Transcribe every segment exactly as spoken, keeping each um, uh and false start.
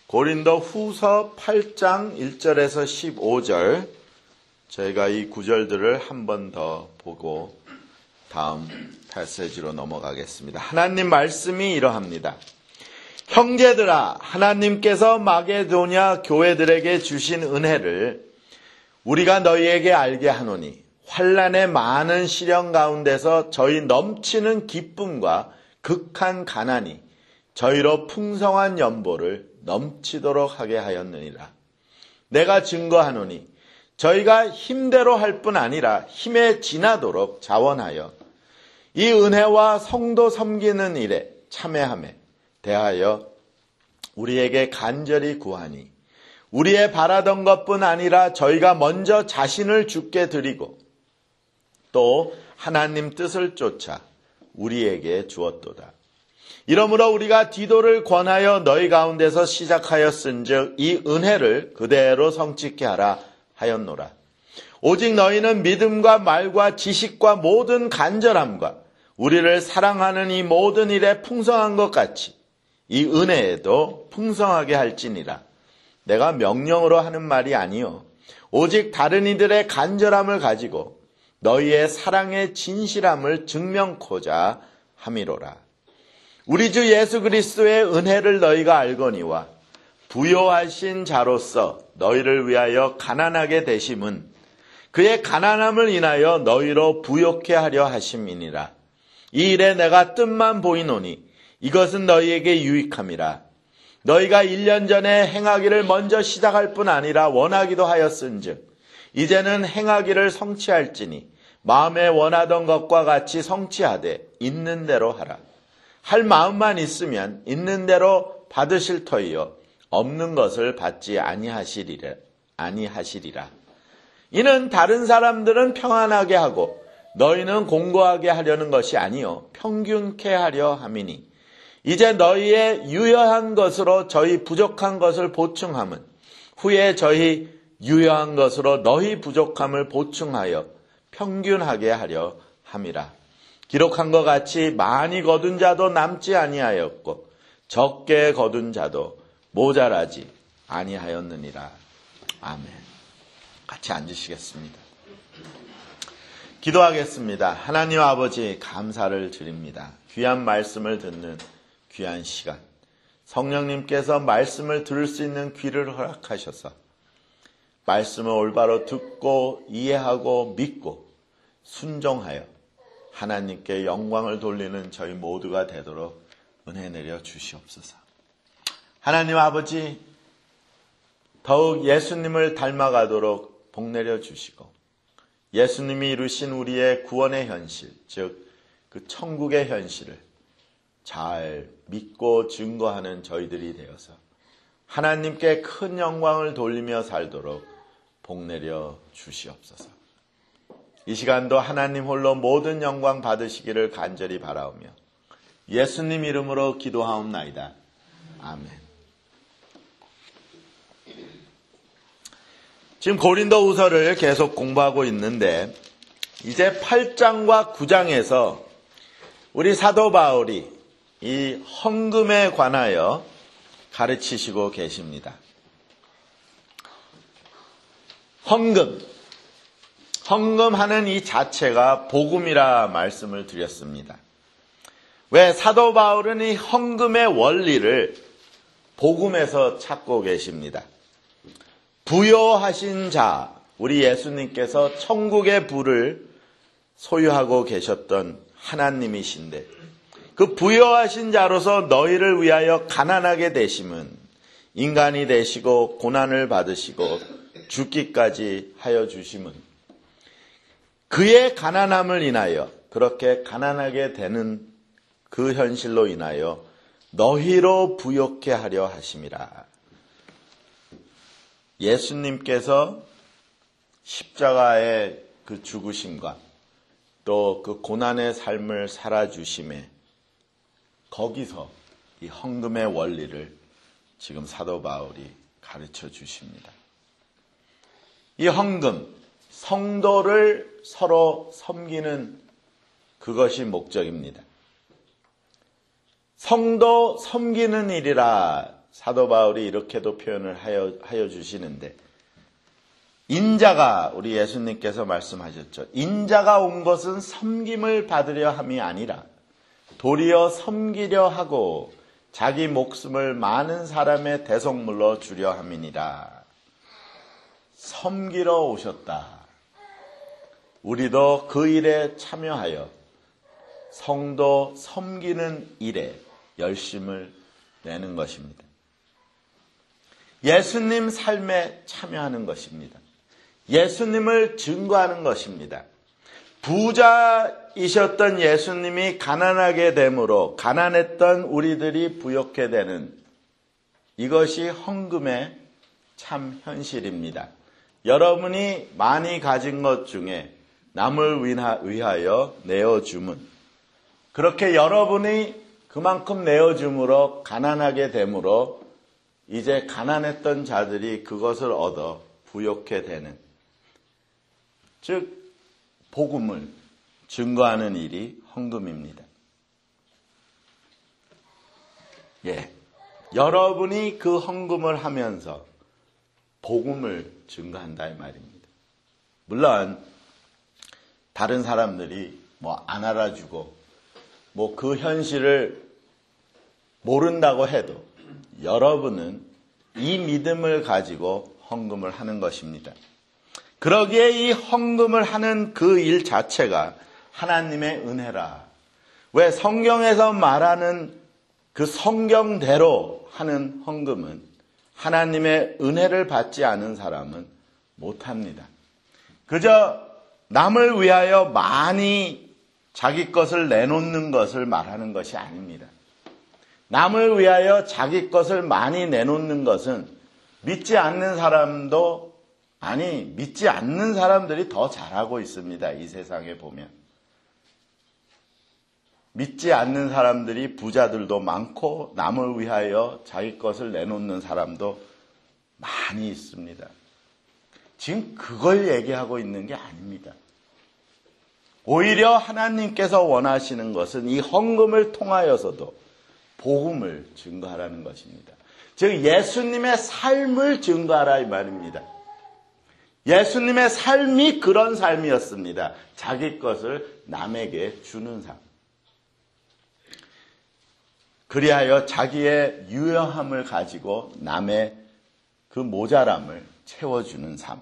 고린도 후서 팔 장 일 절에서 십오 절, 저희가 이 구절들을 한 번 더 보고 다음 패시지로 넘어가겠습니다. 하나님 말씀이 이러합니다. 형제들아, 하나님께서 마게도냐 교회들에게 주신 은혜를 우리가 너희에게 알게 하노니 환난의 많은 시련 가운데서 저희 넘치는 기쁨과 극한 가난이 저희로 풍성한 연보를 넘치도록 하게 하였느니라. 내가 증거하노니 저희가 힘대로 할 뿐 아니라 힘에 지나도록 자원하여 이 은혜와 성도 섬기는 일에 참여함에 대하여 우리에게 간절히 구하니 우리의 바라던 것뿐 아니라 저희가 먼저 자신을 주께 드리고 또 하나님 뜻을 쫓아 우리에게 주었도다. 이러므로 우리가 디도를 권하여 너희 가운데서 시작하였은즉 이 은혜를 그대로 성취케 하라 하였노라. 오직 너희는 믿음과 말과 지식과 모든 간절함과 우리를 사랑하는 이 모든 일에 풍성한 것 같이 이 은혜에도 풍성하게 할지니라. 내가 명령으로 하는 말이 아니요 오직 다른 이들의 간절함을 가지고 너희의 사랑의 진실함을 증명코자 함이로라. 우리 주 예수 그리스도의 은혜를 너희가 알거니와 부요하신 자로서 너희를 위하여 가난하게 되심은 그의 가난함을 인하여 너희로 부요케 하려 하심이니라. 이 일에 내가 뜻만 보이노니 이것은 너희에게 유익함이라. 너희가 일 년 전에 행하기를 먼저 시작할 뿐 아니라 원하기도 하였은즉 이제는 행하기를 성취할지니 마음에 원하던 것과 같이 성취하되 있는 대로 하라. 할 마음만 있으면 있는 대로 받으실 터이요 없는 것을 받지 아니하시리라. 아니하시리라. 이는 다른 사람들은 평안하게 하고 너희는 공고하게 하려는 것이 아니요 평균케 하려 함이니 이제 너희의 유효한 것으로 저희 부족한 것을 보충함은 후에 저희 유효한 것으로 너희 부족함을 보충하여 평균하게 하려 함이라. 기록한 것 같이 많이 거둔 자도 남지 아니하였고 적게 거둔 자도 모자라지 아니하였느니라. 아멘. 같이 앉으시겠습니다. 기도하겠습니다. 하나님 아버지 감사를 드립니다. 귀한 말씀을 듣는 귀한 시간, 성령님께서 말씀을 들을 수 있는 귀를 허락하셔서 말씀을 올바로 듣고 이해하고 믿고 순종하여 하나님께 영광을 돌리는 저희 모두가 되도록 은혜 내려 주시옵소서. 하나님 아버지, 더욱 예수님을 닮아가도록 복 내려 주시고 예수님이 이루신 우리의 구원의 현실, 즉 그 천국의 현실을 잘 믿고 증거하는 저희들이 되어서 하나님께 큰 영광을 돌리며 살도록 복 내려 주시옵소서. 이 시간도 하나님 홀로 모든 영광 받으시기를 간절히 바라오며 예수님 이름으로 기도하옵나이다. 아멘. 지금 고린도후서를 계속 공부하고 있는데 이제 팔 장과 구 장에서 우리 사도 바울이 이 헌금에 관하여 가르치시고 계십니다. 헌금, 헌금하는 이 자체가 복음이라 말씀을 드렸습니다. 왜 사도 바울은 이 헌금의 원리를 복음에서 찾고 계십니다. 부요하신 자, 우리 예수님께서 천국의 부를 소유하고 계셨던 하나님이신데 그 부요하신 자로서 너희를 위하여 가난하게 되심은 인간이 되시고 고난을 받으시고 죽기까지 하여 주심은 그의 가난함을 인하여 그렇게 가난하게 되는 그 현실로 인하여 너희로 부요케 하려 하심이라. 예수님께서 십자가의 그 죽으심과 또 그 고난의 삶을 살아주심에 거기서 이 헌금의 원리를 지금 사도 바울이 가르쳐 주십니다. 이 헌금, 성도를 서로 섬기는 그것이 목적입니다. 성도 섬기는 일이라 사도 바울이 이렇게도 표현을 하여, 하여 주시는데, 인자가, 우리 예수님께서 말씀하셨죠. 인자가 온 것은 섬김을 받으려 함이 아니라 도리어 섬기려 하고 자기 목숨을 많은 사람의 대속물로 주려 함이니라. 섬기러 오셨다. 우리도 그 일에 참여하여 성도 섬기는 일에 열심을 내는 것입니다. 예수님 삶에 참여하는 것입니다. 예수님을 증거하는 것입니다. 부자이셨던 예수님이 가난하게 됨으로 가난했던 우리들이 부욕해 되는 이것이 헌금의 참 현실입니다. 여러분이 많이 가진 것 중에 남을 위하여 내어주면, 그렇게 여러분이 그만큼 내어줌으로 가난하게 됨으로 이제 가난했던 자들이 그것을 얻어 부욕해 되는, 즉 복음을 증거하는 일이 헌금입니다. 예, 여러분이 그 헌금을 하면서 복음을 증거한다 이 말입니다. 물론 다른 사람들이 뭐 안 알아주고 뭐 그 현실을 모른다고 해도 여러분은 이 믿음을 가지고 헌금을 하는 것입니다. 그러기에 이 헌금을 하는 그 일 자체가 하나님의 은혜라. 왜 성경에서 말하는 그 성경대로 하는 헌금은 하나님의 은혜를 받지 않은 사람은 못합니다. 그저 남을 위하여 많이 자기 것을 내놓는 것을 말하는 것이 아닙니다. 남을 위하여 자기 것을 많이 내놓는 것은 믿지 않는 사람도, 아니 믿지 않는 사람들이 더 잘하고 있습니다. 이 세상에 보면 믿지 않는 사람들이, 부자들도 많고 남을 위하여 자기 것을 내놓는 사람도 많이 있습니다. 지금 그걸 얘기하고 있는 게 아닙니다. 오히려 하나님께서 원하시는 것은 이 헌금을 통하여서도 복음을 증거하라는 것입니다. 즉 예수님의 삶을 증거하라 이 말입니다. 예수님의 삶이 그런 삶이었습니다. 자기 것을 남에게 주는 삶. 그리하여 자기의 유효함을 가지고 남의 그 모자람을 채워주는 삶.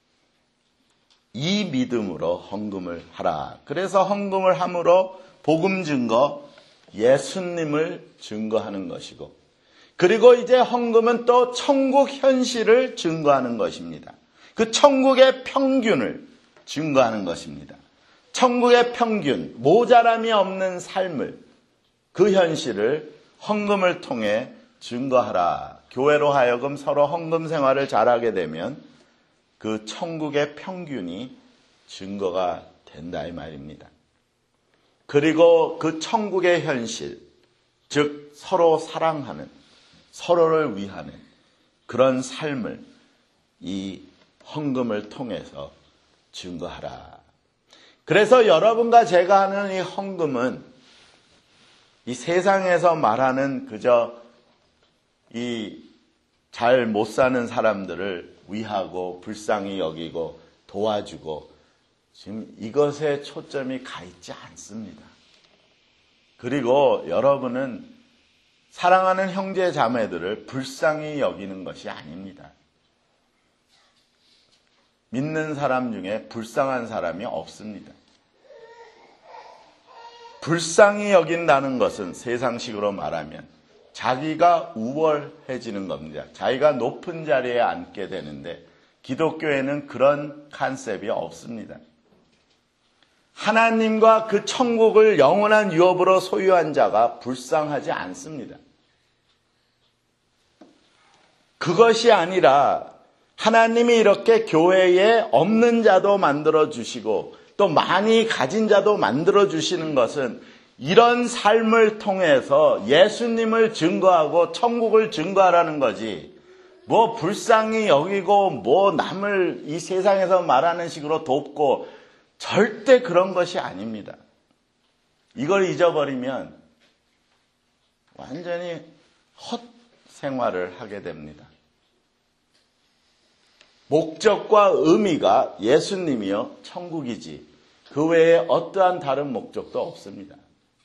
이 믿음으로 헌금을 하라. 그래서 헌금을 함으로 복음 증거, 예수님을 증거하는 것이고, 그리고 이제 헌금은 또 천국 현실을 증거하는 것입니다. 그 천국의 평균을 증거하는 것입니다. 천국의 평균, 모자람이 없는 삶을, 그 현실을 헌금을 통해 증거하라. 교회로 하여금 서로 헌금 생활을 잘하게 되면 그 천국의 평균이 증거가 된다 이 말입니다. 그리고 그 천국의 현실, 즉 서로 사랑하는, 서로를 위하는 그런 삶을 이 헌금을 통해서 증거하라. 그래서 여러분과 제가 하는 이 헌금은 이 세상에서 말하는 그저 이 잘 못 사는 사람들을 위하고 불쌍히 여기고 도와주고, 지금 이것에 초점이 가 있지 않습니다. 그리고 여러분은 사랑하는 형제 자매들을 불쌍히 여기는 것이 아닙니다. 믿는 사람 중에 불쌍한 사람이 없습니다. 불쌍히 여긴다는 것은 세상식으로 말하면 자기가 우월해지는 겁니다. 자기가 높은 자리에 앉게 되는데 기독교에는 그런 컨셉이 없습니다. 하나님과 그 천국을 영원한 유업으로 소유한 자가 불쌍하지 않습니다. 그것이 아니라 하나님이 이렇게 교회에 없는 자도 만들어 주시고 또 많이 가진 자도 만들어 주시는 것은 이런 삶을 통해서 예수님을 증거하고 천국을 증거하라는 거지, 뭐 불쌍히 여기고 뭐 남을 이 세상에서 말하는 식으로 돕고, 절대 그런 것이 아닙니다. 이걸 잊어버리면 완전히 생활을 하게 됩니다. 목적과 의미가 예수님이요 천국이지 그 외에 어떠한 다른 목적도 없습니다.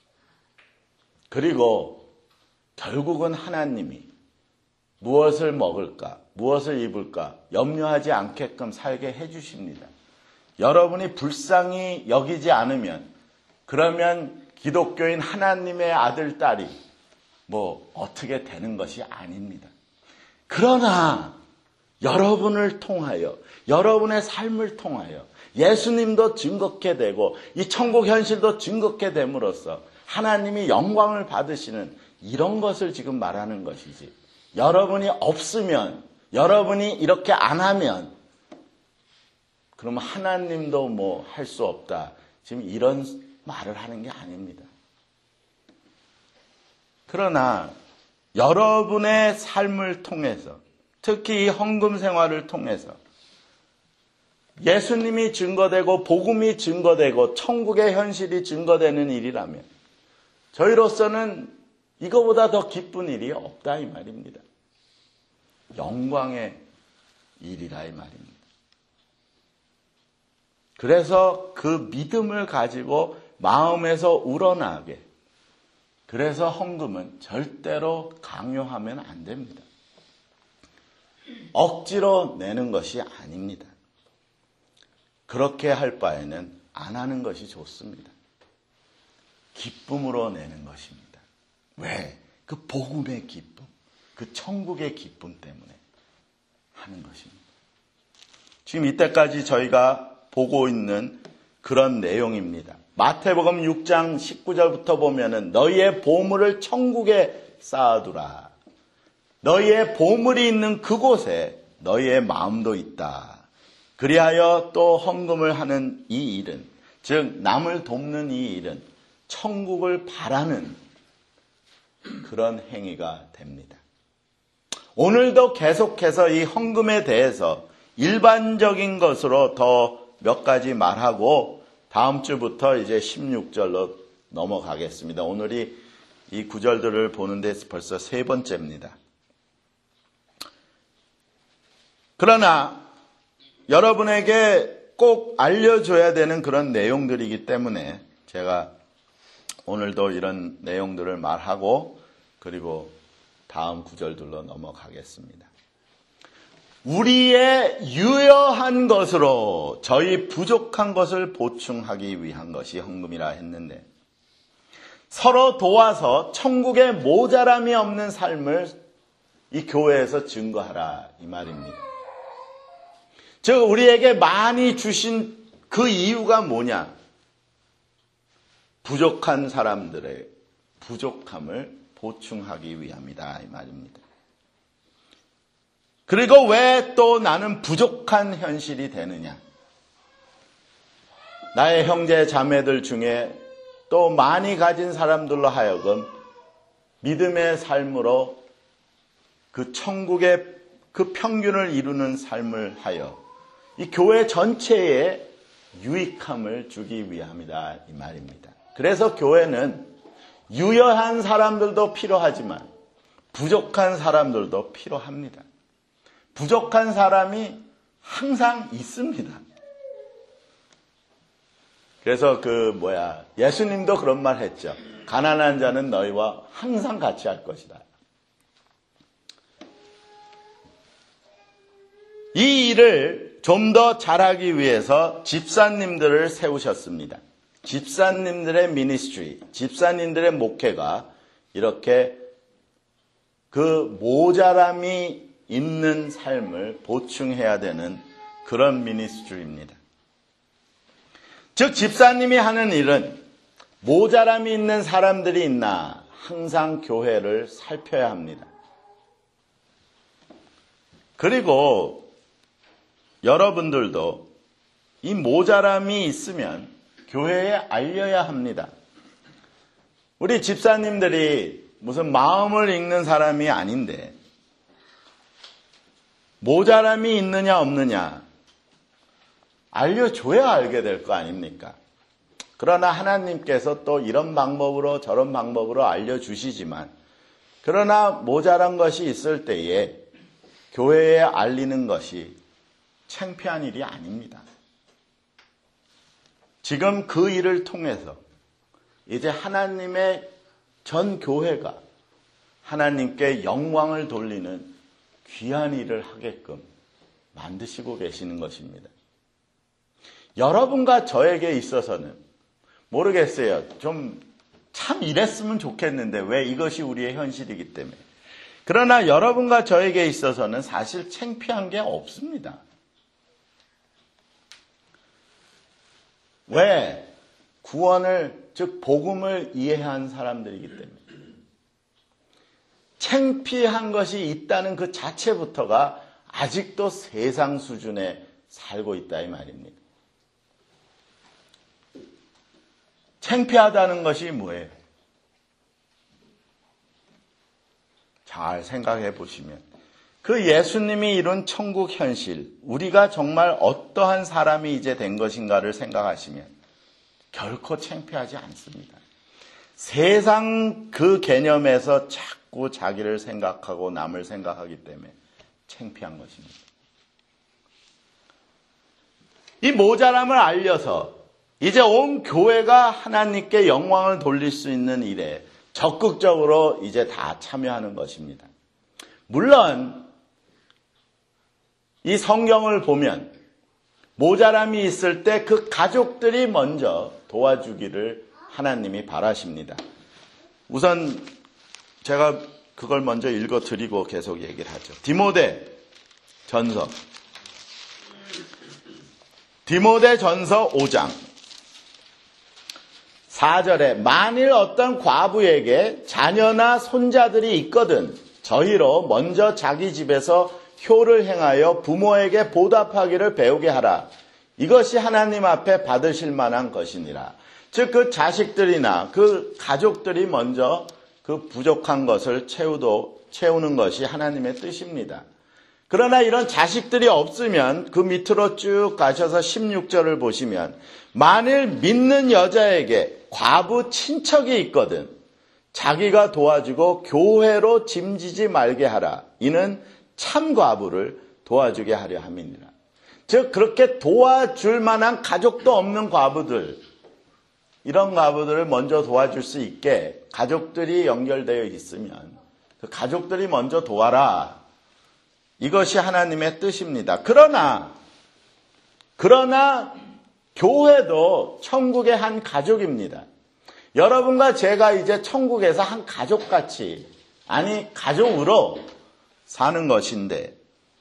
그리고 결국은 하나님이 무엇을 먹을까, 무엇을 입을까 염려하지 않게끔 살게 해주십니다. 여러분이 불쌍히 여기지 않으면 그러면 기독교인 하나님의 아들, 딸이 뭐 어떻게 되는 것이 아닙니다. 그러나 여러분을 통하여, 여러분의 삶을 통하여 예수님도 증거케 되고 이 천국 현실도 증거케 됨으로써 하나님이 영광을 받으시는 이런 것을 지금 말하는 것이지, 여러분이 없으면, 여러분이 이렇게 안 하면 그러면 하나님도 뭐 할 수 없다, 지금 이런 말을 하는 게 아닙니다. 그러나 여러분의 삶을 통해서, 특히 이 헌금 생활을 통해서 예수님이 증거되고 복음이 증거되고 천국의 현실이 증거되는 일이라면 저희로서는 이거보다 더 기쁜 일이 없다 이 말입니다. 영광의 일이라 이 말입니다. 그래서 그 믿음을 가지고 마음에서 우러나게, 그래서 헌금은 절대로 강요하면 안 됩니다. 억지로 내는 것이 아닙니다. 그렇게 할 바에는 안 하는 것이 좋습니다. 기쁨으로 내는 것입니다. 왜? 그 복음의 기쁨, 그 천국의 기쁨 때문에 하는 것입니다. 지금 이때까지 저희가 보고 있는 그런 내용입니다. 마태복음 육 장 십구 절부터 보면은 너희의 보물을 천국에 쌓아두라. 너희의 보물이 있는 그곳에 너희의 마음도 있다. 그리하여 또 헌금을 하는 이 일은, 즉 남을 돕는 이 일은 천국을 바라는 그런 행위가 됩니다. 오늘도 계속해서 이 헌금에 대해서 일반적인 것으로 더 몇 가지 말하고 다음 주부터 이제 십육 절로 넘어가겠습니다. 오늘이 이 구절들을 보는데 벌써 세 번째입니다. 그러나 여러분에게 꼭 알려줘야 되는 그런 내용들이기 때문에 제가 오늘도 이런 내용들을 말하고 그리고 다음 구절들로 넘어가겠습니다. 우리의 유효한 것으로 저희 부족한 것을 보충하기 위한 것이 헌금이라 했는데, 서로 도와서 천국에 모자람이 없는 삶을 이 교회에서 증거하라 이 말입니다. 즉 우리에게 많이 주신 그 이유가 뭐냐? 부족한 사람들의 부족함을 보충하기 위함이다 이 말입니다. 그리고 왜 또 나는 부족한 현실이 되느냐? 나의 형제 자매들 중에 또 많이 가진 사람들로 하여금 믿음의 삶으로 그 천국의 그 평균을 이루는 삶을 하여 이 교회 전체에 유익함을 주기 위함이다 이 말입니다. 그래서 교회는 유효한 사람들도 필요하지만 부족한 사람들도 필요합니다. 부족한 사람이 항상 있습니다. 그래서 그 뭐야 예수님도 그런 말 했죠. 가난한 자는 너희와 항상 같이 할 것이다. 이 일을 좀 더 잘하기 위해서 집사님들을 세우셨습니다. 집사님들의 미니스트리, 집사님들의 목회가 이렇게 그 모자람이 있는 삶을 보충해야 되는 그런 미니스트리입니다. 즉 집사님이 하는 일은 모자람이 있는 사람들이 있나 항상 교회를 살펴야 합니다. 그리고 여러분들도 이 모자람이 있으면 교회에 알려야 합니다. 우리 집사님들이 무슨 마음을 읽는 사람이 아닌데 모자람이 있느냐 없느냐 알려줘야 알게 될 거 아닙니까? 그러나 하나님께서 또 이런 방법으로 저런 방법으로 알려주시지만 그러나 모자란 것이 있을 때에 교회에 알리는 것이 창피한 일이 아닙니다. 지금 그 일을 통해서 이제 하나님의 전 교회가 하나님께 영광을 돌리는 귀한 일을 하게끔 만드시고 계시는 것입니다. 여러분과 저에게 있어서는 모르겠어요. 좀 참 이랬으면 좋겠는데 왜 이것이 우리의 현실이기 때문에. 그러나 여러분과 저에게 있어서는 사실 창피한 게 없습니다. 왜? 구원을, 즉 복음을 이해한 사람들이기 때문에. 창피한 것이 있다는 그 자체부터가 아직도 세상 수준에 살고 있다 이 말입니다. 창피하다는 것이 뭐예요? 잘 생각해 보시면 그 예수님이 이룬 천국 현실, 우리가 정말 어떠한 사람이 이제 된 것인가를 생각하시면 결코 창피하지 않습니다. 세상 그 개념에서 자꾸 자기를 생각하고 남을 생각하기 때문에 창피한 것입니다. 이 모자람을 알려서 이제 온 교회가 하나님께 영광을 돌릴 수 있는 일에 적극적으로 이제 다 참여하는 것입니다. 물론 이 성경을 보면 모자람이 있을 때 그 가족들이 먼저 도와주기를 하나님이 바라십니다. 우선 제가 그걸 먼저 읽어드리고 계속 얘기를 하죠. 디모데 전서 디모데 전서 오 장 사 절에 만일 어떤 과부에게 자녀나 손자들이 있거든 저희로 먼저 자기 집에서 효를 행하여 부모에게 보답하기를 배우게 하라. 이것이 하나님 앞에 받으실 만한 것이니라. 즉 그 자식들이나 그 가족들이 먼저 그 부족한 것을 채우도, 채우는 것이 하나님의 뜻입니다. 그러나 이런 자식들이 없으면 그 밑으로 쭉 가셔서 십육 절을 보시면 만일 믿는 여자에게 과부 친척이 있거든 자기가 도와주고 교회로 짐지지 말게 하라. 이는 참 과부를 도와주게 하려 함이니라. 즉 그렇게 도와줄 만한 가족도 없는 과부들, 이런 과부들을 먼저 도와줄 수 있게 가족들이 연결되어 있으면 그 가족들이 먼저 도와라. 이것이 하나님의 뜻입니다. 그러나 그러나 교회도 천국의 한 가족입니다. 여러분과 제가 이제 천국에서 한 가족같이, 아니 가족으로 사는 것인데,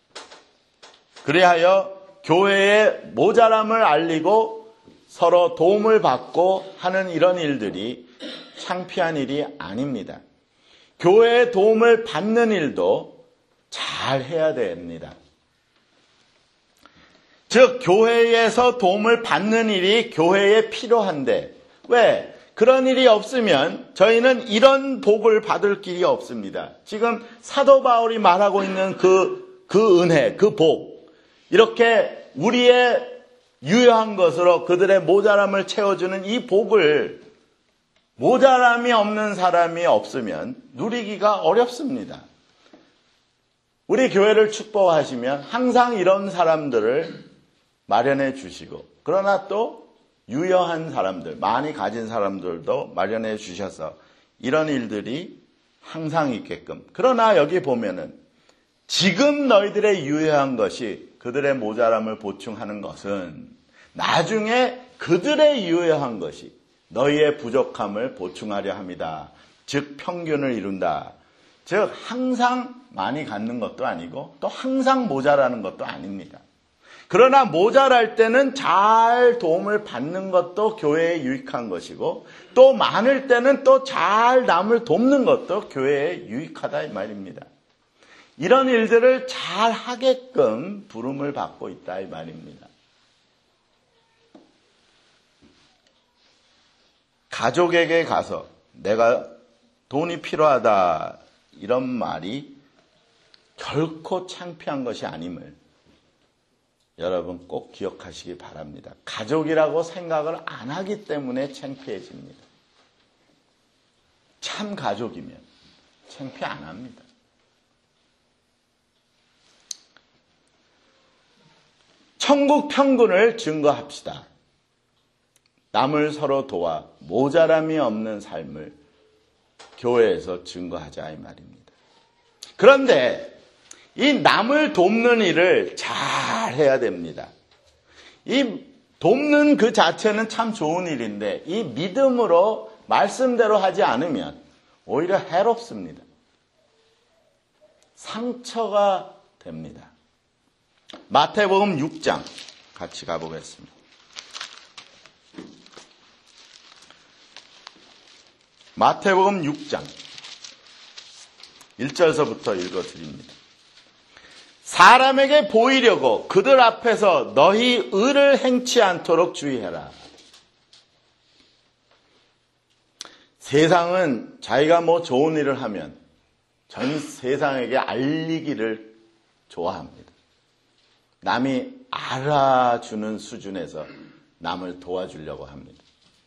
그리하여 교회의 모자람을 알리고 서로 도움을 받고 하는 이런 일들이 창피한 일이 아닙니다. 교회의 도움을 받는 일도 잘 해야 됩니다. 즉 교회에서 도움을 받는 일이 교회에 필요한데 왜? 그런 일이 없으면 저희는 이런 복을 받을 길이 없습니다. 지금 사도 바울이 말하고 있는 그, 그 은혜, 그 복, 이렇게 우리의 유효한 것으로 그들의 모자람을 채워주는 이 복을 모자람이 없는 사람이 없으면 누리기가 어렵습니다. 우리 교회를 축복하시면 항상 이런 사람들을 마련해 주시고, 그러나 또 유효한 사람들, 많이 가진 사람들도 마련해 주셔서 이런 일들이 항상 있게끔. 그러나 여기 보면은 지금 너희들의 유효한 것이 그들의 모자람을 보충하는 것은 나중에 그들의 유효한 것이 너희의 부족함을 보충하려 합니다. 즉 평균을 이룬다. 즉 항상 많이 갖는 것도 아니고 또 항상 모자라는 것도 아닙니다. 그러나 모자랄 때는 잘 도움을 받는 것도 교회에 유익한 것이고 또 많을 때는 또 잘 남을 돕는 것도 교회에 유익하다 이 말입니다. 이런 일들을 잘 하게끔 부름을 받고 있다 이 말입니다. 가족에게 가서 내가 돈이 필요하다 이런 말이 결코 창피한 것이 아님을 여러분 꼭 기억하시기 바랍니다. 가족이라고 생각을 안 하기 때문에 창피해집니다. 참 가족이면 창피 안 합니다. 천국 평균을 증거합시다. 남을 서로 도와 모자람이 없는 삶을 교회에서 증거하자 이 말입니다. 그런데 이 남을 돕는 일을 잘 해야 됩니다. 이 돕는 그 자체는 참 좋은 일인데 이 믿음으로 말씀대로 하지 않으면 오히려 해롭습니다. 상처가 됩니다. 마태복음 육 장 같이 가보겠습니다. 마태복음 육 장 일 절서부터 읽어드립니다. 사람에게 보이려고 그들 앞에서 너희 의를 행치 않도록 주의해라. 세상은 자기가 뭐 좋은 일을 하면 전 세상에게 알리기를 좋아합니다. 남이 알아주는 수준에서 남을 도와주려고 합니다.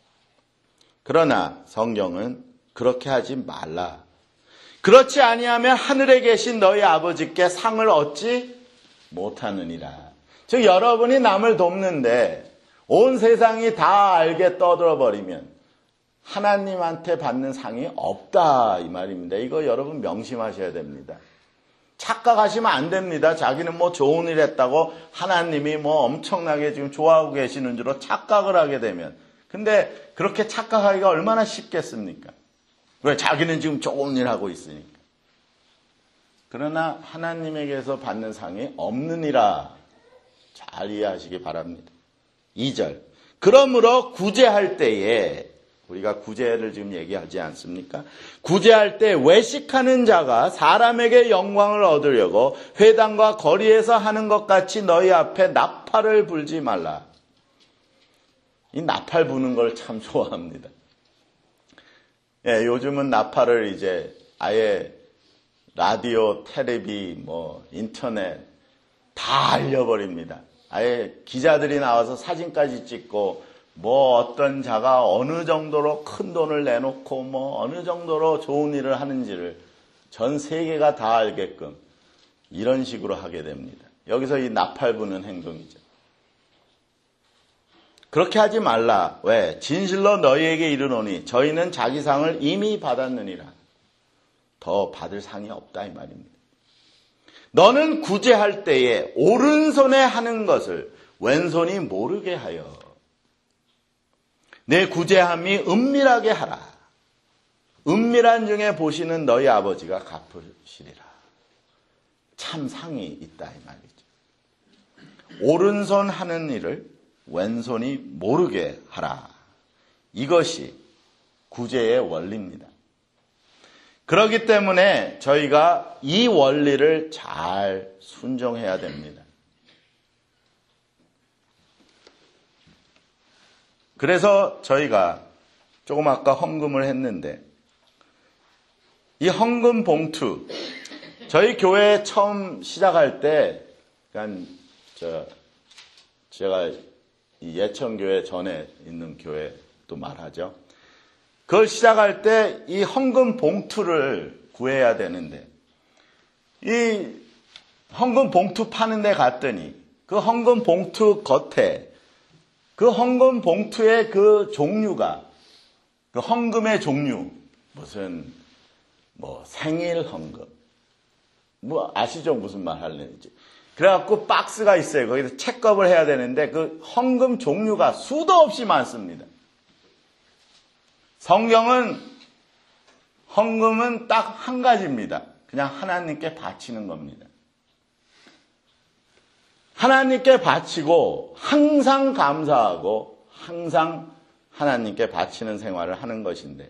그러나 성경은 그렇게 하지 말라. 그렇지 아니하면 하늘에 계신 너희 아버지께 상을 얻지 못하느니라. 즉 여러분이 남을 돕는데 온 세상이 다 알게 떠들어버리면 하나님한테 받는 상이 없다 이 말입니다. 이거 여러분 명심하셔야 됩니다. 착각하시면 안 됩니다. 자기는 뭐 좋은 일 했다고 하나님이 뭐 엄청나게 지금 좋아하고 계시는 줄로 착각을 하게 되면, 근데 그렇게 착각하기가 얼마나 쉽겠습니까? 왜? 자기는 지금 좋은 일 하고 있으니까. 그러나 하나님에게서 받는 상이 없느니라. 잘 이해하시기 바랍니다. 이 절. 그러므로 구제할 때에, 우리가 구제를 지금 얘기하지 않습니까? 구제할 때 외식하는 자가 사람에게 영광을 얻으려고 회당과 거리에서 하는 것 같이 너희 앞에 나팔을 불지 말라. 이 나팔 부는 걸 참 좋아합니다. 예, 요즘은 나팔을 이제 아예 라디오, 텔레비, 뭐 인터넷 다 알려버립니다. 아예 기자들이 나와서 사진까지 찍고 뭐 어떤 자가 어느 정도로 큰 돈을 내놓고 뭐 어느 정도로 좋은 일을 하는지를 전 세계가 다 알게끔 이런 식으로 하게 됩니다. 여기서 이 나팔 부는 행동이죠. 그렇게 하지 말라. 왜? 진실로 너희에게 이르노니 저희는 자기 상을 이미 받았느니라. 더 받을 상이 없다 이 말입니다. 너는 구제할 때에 오른손에 하는 것을 왼손이 모르게 하여 내 구제함이 은밀하게 하라. 은밀한 중에 보시는 너희 아버지가 갚으시리라. 참 상이 있다 이 말이죠. 오른손 하는 일을 왼손이 모르게 하라. 이것이 구제의 원리입니다. 그렇기 때문에 저희가 이 원리를 잘 순종해야 됩니다. 그래서 저희가 조금 아까 헌금을 했는데 이 헌금 봉투 저희 교회 처음 시작할 때 그러니까 저 제가 이 예천교회 전에 있는 교회도 말하죠. 그걸 시작할 때 이 헌금 봉투를 구해야 되는데 이 헌금 봉투 파는 데 갔더니 그 헌금 봉투 겉에 그 헌금 봉투의 그 종류가 그 헌금의 종류 무슨 뭐 생일 헌금 뭐 아시죠? 무슨 말 하려는지. 그래갖고 박스가 있어요. 거기서 체크업을 해야 되는데 그 헌금 종류가 수도 없이 많습니다. 성경은 헌금은 딱 한 가지입니다. 그냥 하나님께 바치는 겁니다. 하나님께 바치고 항상 감사하고 항상 하나님께 바치는 생활을 하는 것인데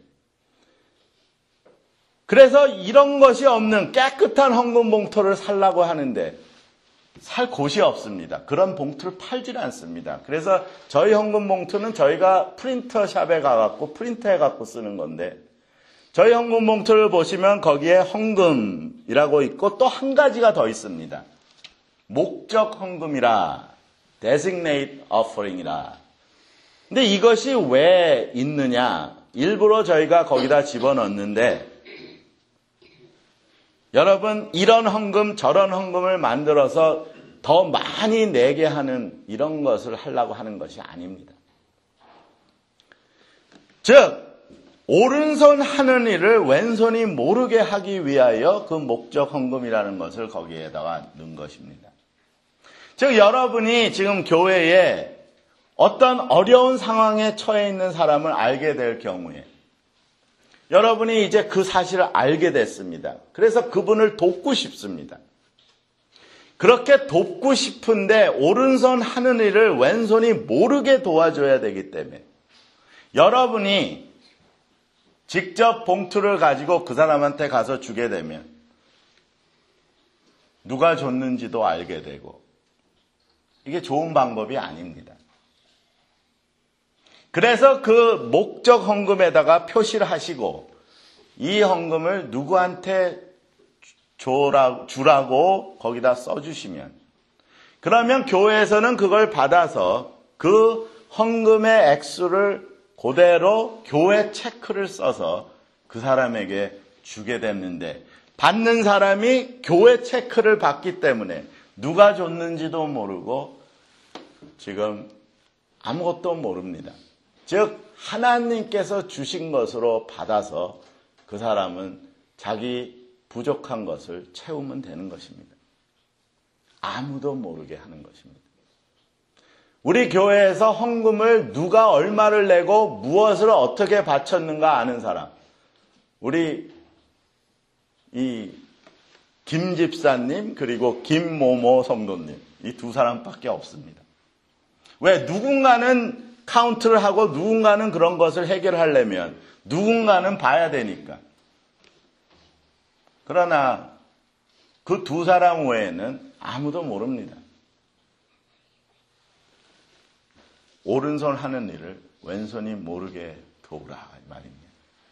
그래서 이런 것이 없는 깨끗한 헌금 봉투를 살라고 하는데 살 곳이 없습니다. 그런 봉투를 팔질 않습니다. 그래서 저희 헌금 봉투는 저희가 프린터샵에 가갖고 프린트해갖고 쓰는 건데 저희 헌금 봉투를 보시면 거기에 헌금이라고 있고 또 한 가지가 더 있습니다. 목적 헌금이라 designate offering이라. 근데 이것이 왜 있느냐? 일부러 저희가 거기다 집어넣는데 여러분, 이런 헌금 저런 헌금을 만들어서 더 많이 내게 하는 이런 것을 하려고 하는 것이 아닙니다. 즉 오른손 하는 일을 왼손이 모르게 하기 위하여 그 목적 헌금이라는 것을 거기에다가 넣은 것입니다. 즉 여러분이 지금 교회에 어떤 어려운 상황에 처해 있는 사람을 알게 될 경우에 여러분이 이제 그 사실을 알게 됐습니다. 그래서 그분을 돕고 싶습니다. 그렇게 돕고 싶은데 오른손 하는 일을 왼손이 모르게 도와줘야 되기 때문에 여러분이 직접 봉투를 가지고 그 사람한테 가서 주게 되면 누가 줬는지도 알게 되고 이게 좋은 방법이 아닙니다. 그래서 그 목적 헌금에다가 표시를 하시고 이 헌금을 누구한테 주라, 주라고 거기다 써주시면 그러면 교회에서는 그걸 받아서 그 헌금의 액수를 그대로 교회 체크를 써서 그 사람에게 주게 됐는데 받는 사람이 교회 체크를 받기 때문에 누가 줬는지도 모르고 지금 아무것도 모릅니다. 즉 하나님께서 주신 것으로 받아서 그 사람은 자기 부족한 것을 채우면 되는 것입니다. 아무도 모르게 하는 것입니다. 우리 교회에서 헌금을 누가 얼마를 내고 무엇을 어떻게 바쳤는가 아는 사람, 우리 이 김 집사님 그리고 김모모 성도님 이 두 사람밖에 없습니다. 왜? 누군가는 카운트를 하고 누군가는 그런 것을 해결하려면 누군가는 봐야 되니까. 그러나 그 두 사람 외에는 아무도 모릅니다. 오른손 하는 일을 왼손이 모르게 도우라 이 말입니다.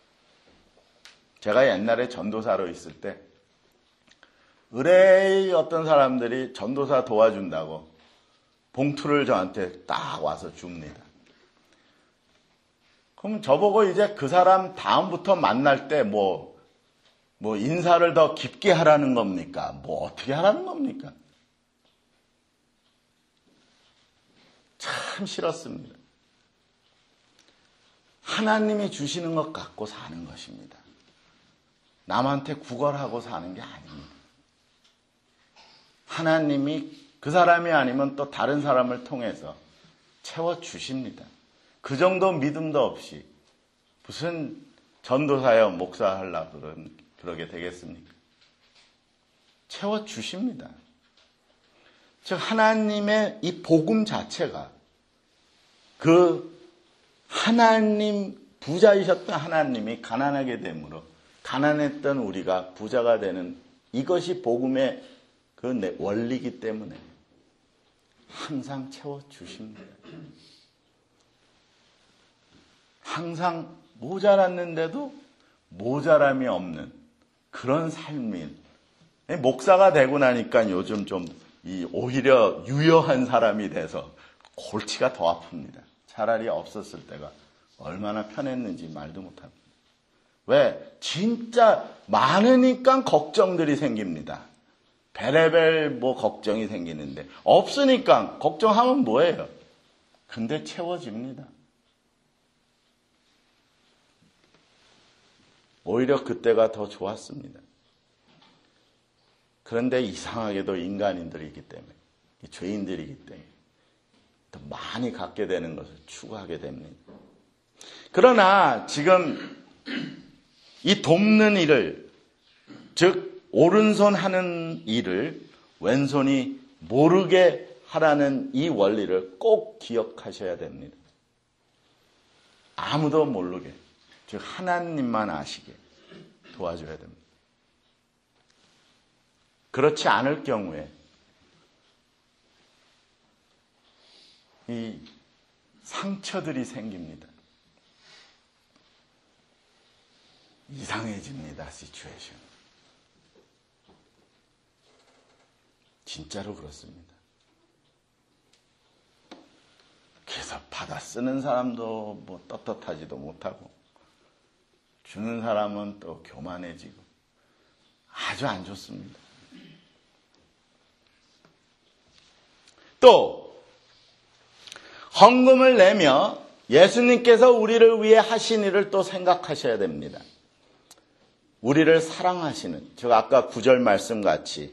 제가 옛날에 전도사로 있을 때 의뢰의 어떤 사람들이 전도사 도와준다고 봉투를 저한테 딱 와서 줍니다. 그럼 저보고 이제 그 사람 다음부터 만날 때 뭐, 뭐 인사를 더 깊게 하라는 겁니까? 뭐 어떻게 하라는 겁니까? 참 싫었습니다. 하나님이 주시는 것 갖고 사는 것입니다. 남한테 구걸하고 사는 게 아닙니다. 하나님이 그 사람이 아니면 또 다른 사람을 통해서 채워주십니다. 그 정도 믿음도 없이 무슨 전도사여 목사 하려고 그런, 그러게 되겠습니까? 채워주십니다. 즉 하나님의 이 복음 자체가 그 하나님 부자이셨던 하나님이 가난하게 됨으로 가난했던 우리가 부자가 되는 이것이 복음의 그 원리이기 때문에 항상 채워주십니다. 항상 모자랐는데도 모자람이 없는 그런 삶인 목사가 되고 나니까 요즘 좀 이 오히려 유효한 사람이 돼서 골치가 더 아픕니다. 차라리 없었을 때가 얼마나 편했는지 말도 못합니다. 왜? 진짜 많으니까 걱정들이 생깁니다. 베레벨 뭐 걱정이 생기는데 없으니까 걱정하면 뭐예요? 근데 채워집니다. 오히려 그때가 더 좋았습니다. 그런데 이상하게도 인간인들이기 때문에, 죄인들이기 때문에 더 많이 갖게 되는 것을 추구하게 됩니다. 그러나 지금 이 돕는 일을, 즉 오른손 하는 일을 왼손이 모르게 하라는 이 원리를 꼭 기억하셔야 됩니다. 아무도 모르게, 즉 하나님만 아시게 도와줘야 됩니다. 그렇지 않을 경우에 이 상처들이 생깁니다. 이상해집니다, 시츄에이션. 진짜로 그렇습니다. 그래서 받아 쓰는 사람도 뭐 떳떳하지도 못하고 주는 사람은 또 교만해지고 아주 안 좋습니다. 또 헌금을 내며 예수님께서 우리를 위해 하신 일을 또 생각하셔야 됩니다. 우리를 사랑하시는, 제가 아까 구절 말씀같이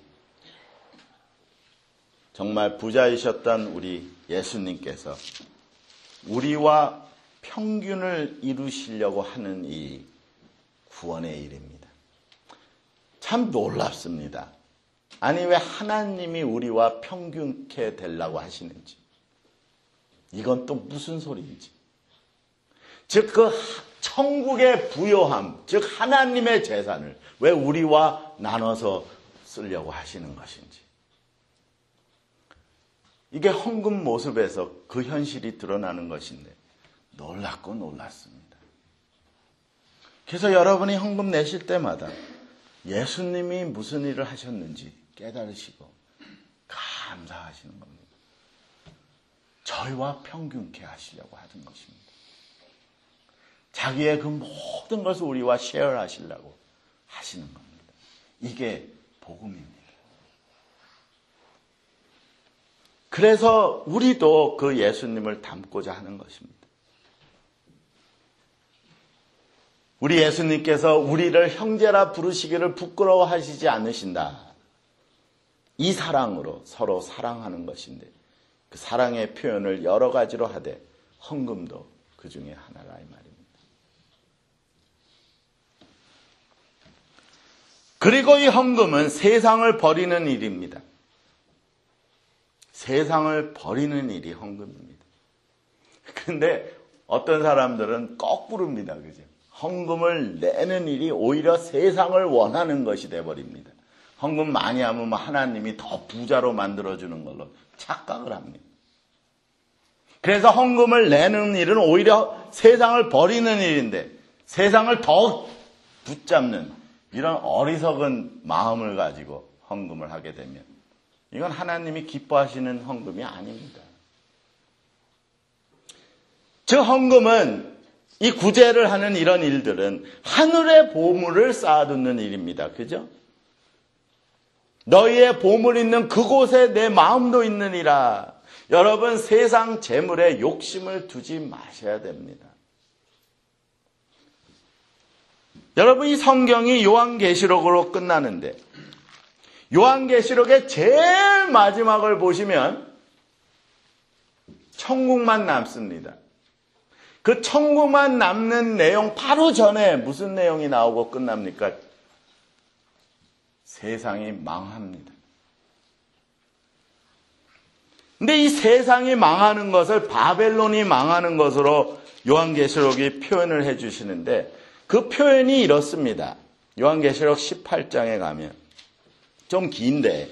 정말 부자이셨던 우리 예수님께서 우리와 평균을 이루시려고 하는 이 구원의 일입니다. 참 놀랍습니다. 아니 왜 하나님이 우리와 평균케 되려고 하시는지, 이건 또 무슨 소리인지, 즉 그 천국의 부요함, 즉 하나님의 재산을 왜 우리와 나눠서 쓰려고 하시는 것인지, 이게 헌금 모습에서 그 현실이 드러나는 것인데 놀랍고 놀랐습니다. 그래서 여러분이 헌금 내실 때마다 예수님이 무슨 일을 하셨는지 깨달으시고 감사하시는 겁니다. 저희와 평균케 하시려고 하는 것입니다. 자기의 그 모든 것을 우리와 쉐어하시려고 하시는 겁니다. 이게 복음입니다. 그래서 우리도 그 예수님을 닮고자 하는 것입니다. 우리 예수님께서 우리를 형제라 부르시기를 부끄러워하시지 않으신다. 이 사랑으로 서로 사랑하는 것인데 그 사랑의 표현을 여러 가지로 하되 헌금도 그 중에 하나라 이 말입니다. 그리고 이 헌금은 세상을 버리는 일입니다. 세상을 버리는 일이 헌금입니다. 그런데 어떤 사람들은 거꾸로입니다. 그죠? 헌금을 내는 일이 오히려 세상을 원하는 것이 돼버립니다. 헌금 많이 하면 하나님이 더 부자로 만들어주는 걸로 착각을 합니다. 그래서 헌금을 내는 일은 오히려 세상을 버리는 일인데 세상을 더 붙잡는 이런 어리석은 마음을 가지고 헌금을 하게 되면 이건 하나님이 기뻐하시는 헌금이 아닙니다. 즉 헌금은 이 구제를 하는 이런 일들은 하늘의 보물을 쌓아두는 일입니다. 그죠? 너희의 보물 있는 그곳에 내 마음도 있느니라. 여러분 세상 재물에 욕심을 두지 마셔야 됩니다. 여러분 이 성경이 요한계시록으로 끝나는데 요한계시록의 제일 마지막을 보시면 천국만 남습니다. 그 천국만 남는 내용 바로 전에 무슨 내용이 나오고 끝납니까? 세상이 망합니다. 근데 이 세상이 망하는 것을 바벨론이 망하는 것으로 요한계시록이 표현을 해 주시는데 그 표현이 이렇습니다. 요한계시록 십팔 장에 가면 좀 긴데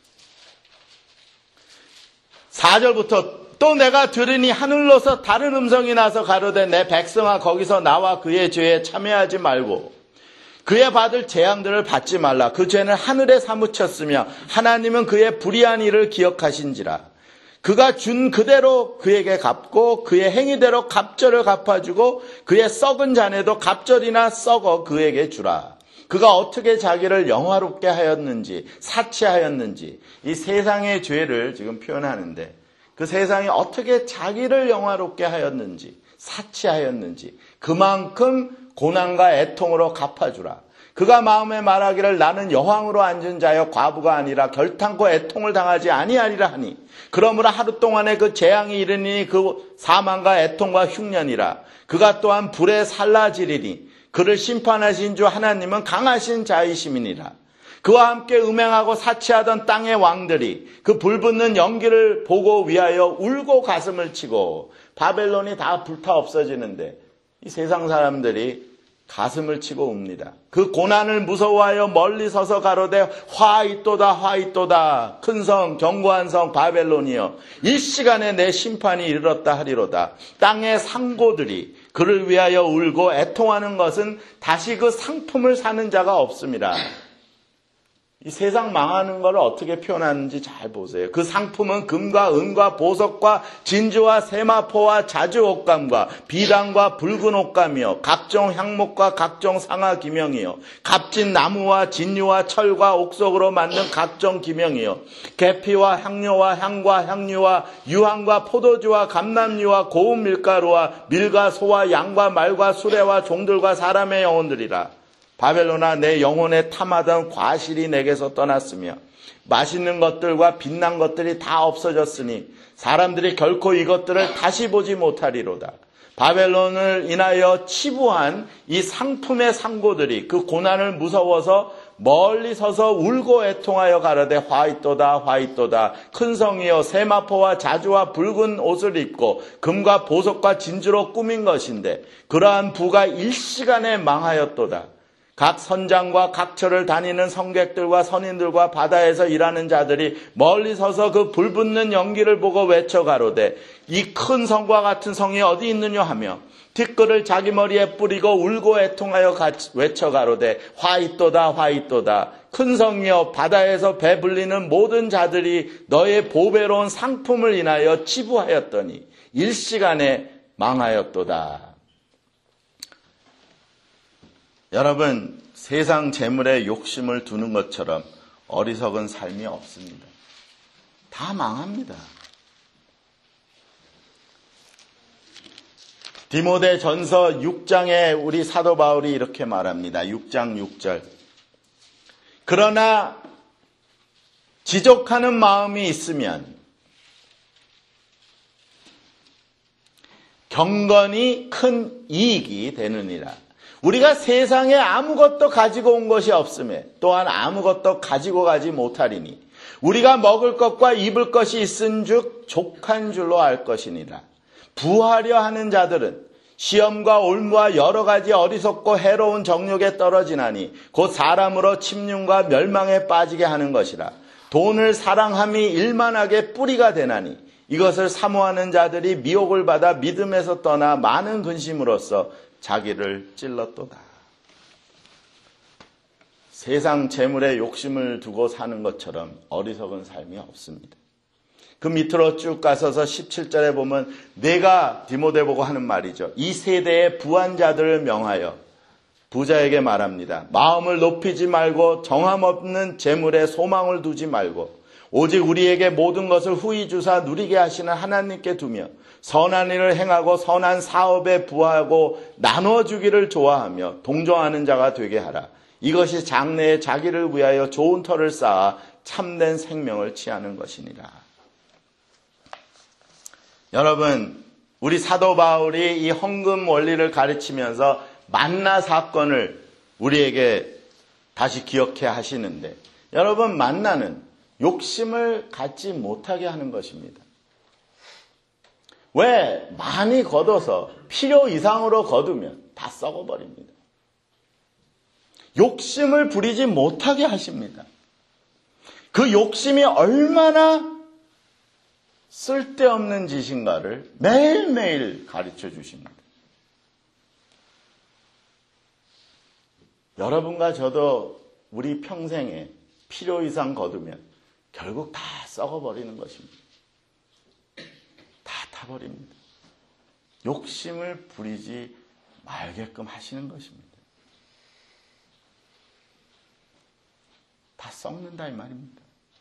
사 절부터 또 내가 들으니 하늘로서 다른 음성이 나서 가로되 내 백성아 거기서 나와 그의 죄에 참여하지 말고 그의 받을 재앙들을 받지 말라. 그 죄는 하늘에 사무쳤으며 하나님은 그의 불의한 일을 기억하신지라. 그가 준 그대로 그에게 갚고 그의 행위대로 갑절을 갚아주고 그의 썩은 잔에도 갑절이나 썩어 그에게 주라. 그가 어떻게 자기를 영화롭게 하였는지 사치하였는지 이 세상의 죄를 지금 표현하는데 그 세상이 어떻게 자기를 영화롭게 하였는지 사치하였는지 그만큼 고난과 애통으로 갚아주라. 그가 마음에 말하기를 나는 여왕으로 앉은 자여 과부가 아니라 결탄코 애통을 당하지 아니하리라 하니 그러므로 하루 동안에 그 재앙이 이르니 그 사망과 애통과 흉년이라. 그가 또한 불에 살라지리니 그를 심판하신 주 하나님은 강하신 자이심이니라. 그와 함께 음행하고 사치하던 땅의 왕들이 그 불붙는 연기를 보고 위하여 울고 가슴을 치고 바벨론이 다 불타 없어지는데 이 세상 사람들이 가슴을 치고 웁니다. 그 고난을 무서워하여 멀리 서서 가로되 화 있도다 화 있도다 큰 성 견고한 성 바벨론이여 이 시간에 내 심판이 이르렀다 하리로다. 땅의 상고들이 그를 위하여 울고 애통하는 것은 다시 그 상품을 사는 자가 없음이라. 이 세상 망하는 걸 어떻게 표현하는지 잘 보세요. 그 상품은 금과 은과 보석과 진주와 세마포와 자주 옷감과 비단과 붉은 옷감이요 각종 향목과 각종 상아 기명이요 값진 나무와 진유와 철과 옥석으로 만든 각종 기명이요 계피와 향료와 향과 향유와 유황과 포도주와 감람유와 고운 밀가루와 밀과 소와 양과 말과 수레와 종들과 사람의 영혼들이라. 바벨론아, 내 영혼에 탐하던 과실이 내게서 떠났으며 맛있는 것들과 빛난 것들이 다 없어졌으니 사람들이 결코 이것들을 다시 보지 못하리로다. 바벨론을 인하여 치부한 이 상품의 상고들이 그 고난을 무서워서 멀리 서서 울고 애통하여 가라되 화이또다 화이또다 큰 성이여 세마포와 자주와 붉은 옷을 입고 금과 보석과 진주로 꾸민 것인데 그러한 부가 일시간에 망하였도다. 각 선장과 각처를 다니는 성객들과 선인들과 바다에서 일하는 자들이 멀리 서서 그 불붙는 연기를 보고 외쳐 가로되 이 큰 성과 같은 성이 어디 있느냐 하며 티끌을 자기 머리에 뿌리고 울고 애통하여 외쳐 가로되 화이또다 화이또다 큰 성이여 바다에서 배불리는 모든 자들이 너의 보배로운 상품을 인하여 치부하였더니 일시간에 망하였도다. 여러분, 세상 재물에 욕심을 두는 것처럼 어리석은 삶이 없습니다. 다 망합니다. 디모데 전서 육 장에 우리 사도 바울이 이렇게 말합니다. 육 장 육 절. 그러나 지족하는 마음이 있으면 경건이 큰 이익이 되느니라. 우리가 세상에 아무것도 가지고 온 것이 없음에 또한 아무것도 가지고 가지 못하리니 우리가 먹을 것과 입을 것이 있은즉 족한 줄로 알 것이니라. 부하려 하는 자들은 시험과 올무와 여러 가지 어리석고 해로운 정욕에 떨어지나니 곧 사람으로 침륜과 멸망에 빠지게 하는 것이라. 돈을 사랑함이 일만하게 뿌리가 되나니 이것을 사모하는 자들이 미혹을 받아 믿음에서 떠나 많은 근심으로써 자기를 찔렀도다. 세상 재물에 욕심을 두고 사는 것처럼 어리석은 삶이 없습니다. 그 밑으로 쭉 가서서 십칠 절에 보면 내가 디모데 보고 하는 말이죠. 이 세대의 부한 자들을 명하여 부자에게 말합니다. 마음을 높이지 말고 정함 없는 재물에 소망을 두지 말고 오직 우리에게 모든 것을 후히 주사 누리게 하시는 하나님께 두며 선한 일을 행하고 선한 사업에 부하고 나눠주기를 좋아하며 동정하는 자가 되게 하라. 이것이 장래에 자기를 위하여 좋은 터를 쌓아 참된 생명을 취하는 것이니라. 여러분, 우리 사도 바울이 이 헌금 원리를 가르치면서 만나 사건을 우리에게 다시 기억해 하시는데, 여러분, 만나는 욕심을 갖지 못하게 하는 것입니다. 왜? 많이 걷어서 필요 이상으로 거두면 다 썩어버립니다. 욕심을 부리지 못하게 하십니다. 그 욕심이 얼마나 쓸데없는 짓인가를 매일매일 가르쳐 주십니다. 여러분과 저도 우리 평생에 필요 이상 거두면 결국 다 썩어버리는 것입니다. 다 타버립니다. 욕심을 부리지 말게끔 하시는 것입니다. 다 썩는다 이 말입니다.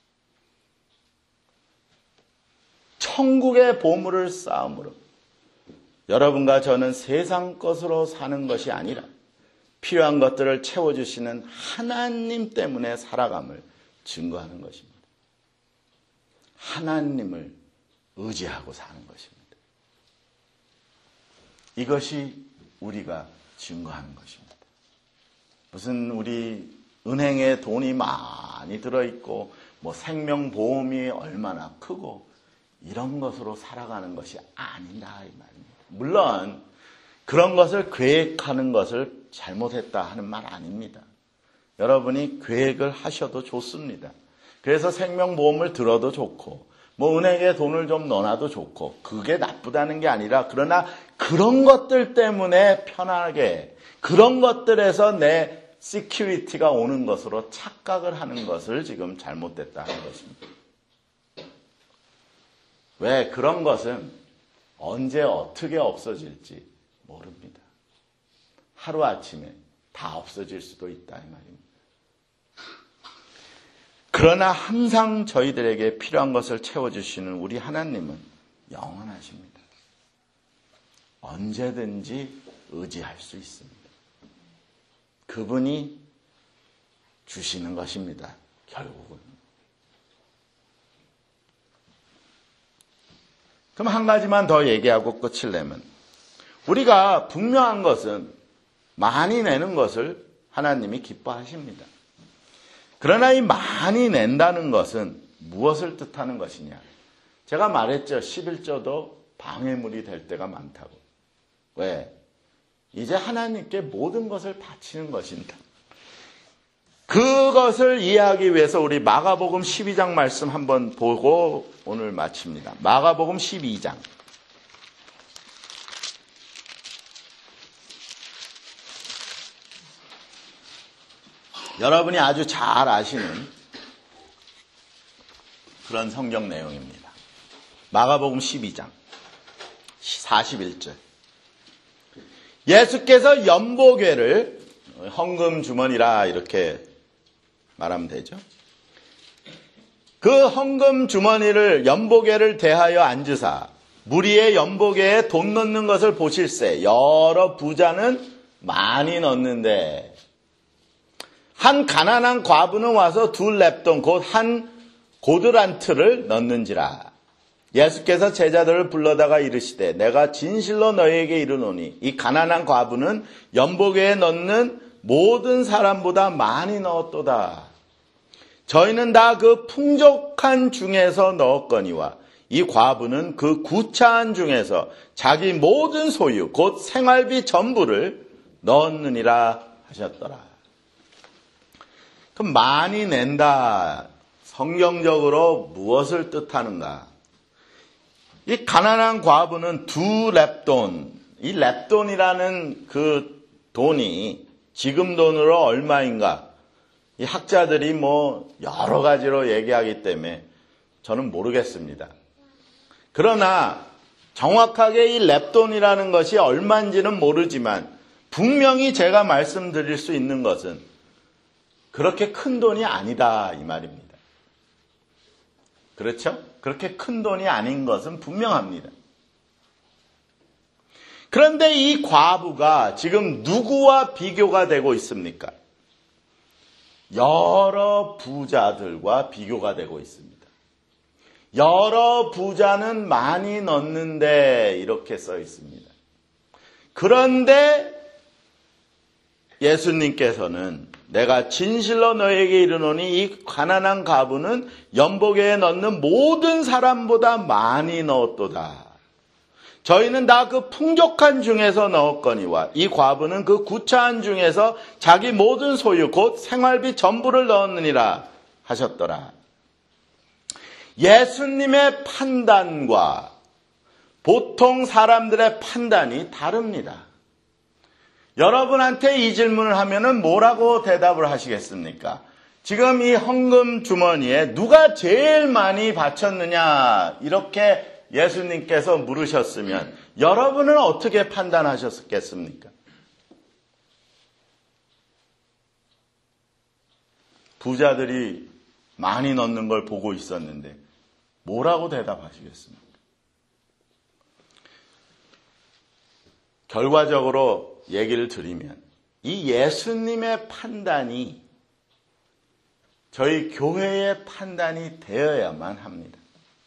천국의 보물을 쌓음으로 여러분과 저는 세상 것으로 사는 것이 아니라 필요한 것들을 채워주시는 하나님 때문에 살아감을 증거하는 것입니다. 하나님을 의지하고 사는 것입니다. 이것이 우리가 증거하는 것입니다. 무슨 우리 은행에 돈이 많이 들어있고 뭐 생명보험이 얼마나 크고 이런 것으로 살아가는 것이 아니다 이 말입니다. 물론 그런 것을 계획하는 것을 잘못했다 하는 말 아닙니다. 여러분이 계획을 하셔도 좋습니다. 그래서 생명보험을 들어도 좋고 뭐 은행에 돈을 좀 넣어놔도 좋고 그게 나쁘다는 게 아니라 그러나 그런 것들 때문에 편하게 그런 것들에서 내 시큐리티가 오는 것으로 착각을 하는 것을 지금 잘못됐다 하는 것입니다. 왜? 그런 것은 언제 어떻게 없어질지 모릅니다. 하루아침에 다 없어질 수도 있다 이 말입니다. 그러나 항상 저희들에게 필요한 것을 채워주시는 우리 하나님은 영원하십니다. 언제든지 의지할 수 있습니다. 그분이 주시는 것입니다. 결국은. 그럼 한 가지만 더 얘기하고 끝을 내면, 우리가 분명한 것은 많이 내는 것을 하나님이 기뻐하십니다. 그러나 이 많이 낸다는 것은 무엇을 뜻하는 것이냐? 제가 말했죠. 십일조도 방해물이 될 때가 많다고. 왜? 이제 하나님께 모든 것을 바치는 것입니다. 그것을 이해하기 위해서 우리 마가복음 십이 장 말씀 한번 보고 오늘 마칩니다. 마가복음 십이 장. 여러분이 아주 잘 아시는 그런 성경 내용입니다. 마가복음 십이 장 사십일 절. 예수께서 연보궤를 헌금 주머니라 이렇게 말하면 되죠. 그 헌금 주머니를 연보궤를 대하여 앉으사 무리의 연보궤에 돈 넣는 것을 보실세 여러 부자는 많이 넣는데 한 가난한 과부는 와서 두 렙돈 곧 한 고드란트를 넣는지라. 예수께서 제자들을 불러다가 이르시되 내가 진실로 너희에게 이르노니 이 가난한 과부는 연보궤에 넣는 모든 사람보다 많이 넣었도다. 저희는 다 그 풍족한 중에서 넣었거니와 이 과부는 그 구차한 중에서 자기 모든 소유 곧 생활비 전부를 넣었느니라 하셨더라. 그럼 많이 낸다. 성경적으로 무엇을 뜻하는가? 이 가난한 과부는 두 렙돈, 이 렙돈이라는 그 돈이 지금 돈으로 얼마인가? 이 학자들이 뭐 여러 가지로 얘기하기 때문에 저는 모르겠습니다. 그러나 정확하게 이 렙돈이라는 것이 얼마인지는 모르지만 분명히 제가 말씀드릴 수 있는 것은 그렇게 큰 돈이 아니다 이 말입니다. 그렇죠? 그렇게 큰 돈이 아닌 것은 분명합니다. 그런데 이 과부가 지금 누구와 비교가 되고 있습니까? 여러 부자들과 비교가 되고 있습니다. 여러 부자는 많이 넣는데 이렇게 써 있습니다. 그런데 예수님께서는 내가 진실로 너에게 이르노니 이 가난한 과부는 연보궤에 넣는 모든 사람보다 많이 넣었도다. 저희는 다 그 풍족한 중에서 넣었거니와 이 과부는 그 구차한 중에서 자기 모든 소유 곧 생활비 전부를 넣었느니라 하셨더라. 예수님의 판단과 보통 사람들의 판단이 다릅니다. 여러분한테 이 질문을 하면은 뭐라고 대답을 하시겠습니까? 지금 이 헌금 주머니에 누가 제일 많이 바쳤느냐 이렇게 예수님께서 물으셨으면 여러분은 어떻게 판단하셨겠습니까? 부자들이 많이 넣는 걸 보고 있었는데 뭐라고 대답하시겠습니까? 결과적으로 얘기를 드리면 이 예수님의 판단이 저희 교회의 판단이 되어야만 합니다.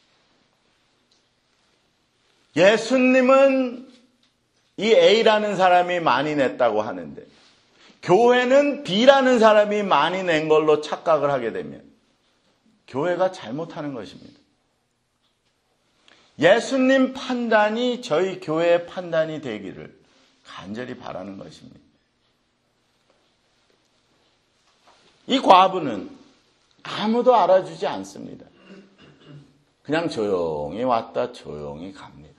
예수님은 이 A라는 사람이 많이 냈다고 하는데 교회는 B라는 사람이 많이 낸 걸로 착각을 하게 되면 교회가 잘못하는 것입니다. 예수님 판단이 저희 교회의 판단이 되기를 간절히 바라는 것입니다. 이 과부는 아무도 알아주지 않습니다. 그냥 조용히 왔다 조용히 갑니다.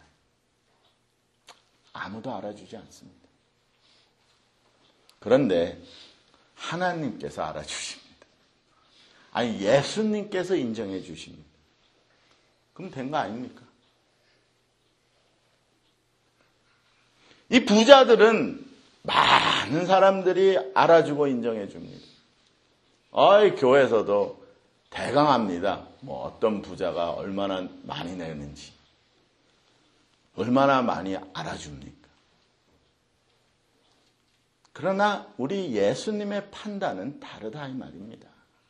아무도 알아주지 않습니다. 그런데 하나님께서 알아주십니다. 아니, 예수님께서 인정해 주십니다. 그럼 된 거 아닙니까? 이 부자들은 많은 사람들이 알아주고 인정해 줍니다. 어이, 교회에서도 대강합니다. 뭐 어떤 부자가 얼마나 많이 내는지, 얼마나 많이 알아줍니까? 그러나 우리 예수님의 판단은 다르다 이 말입니다.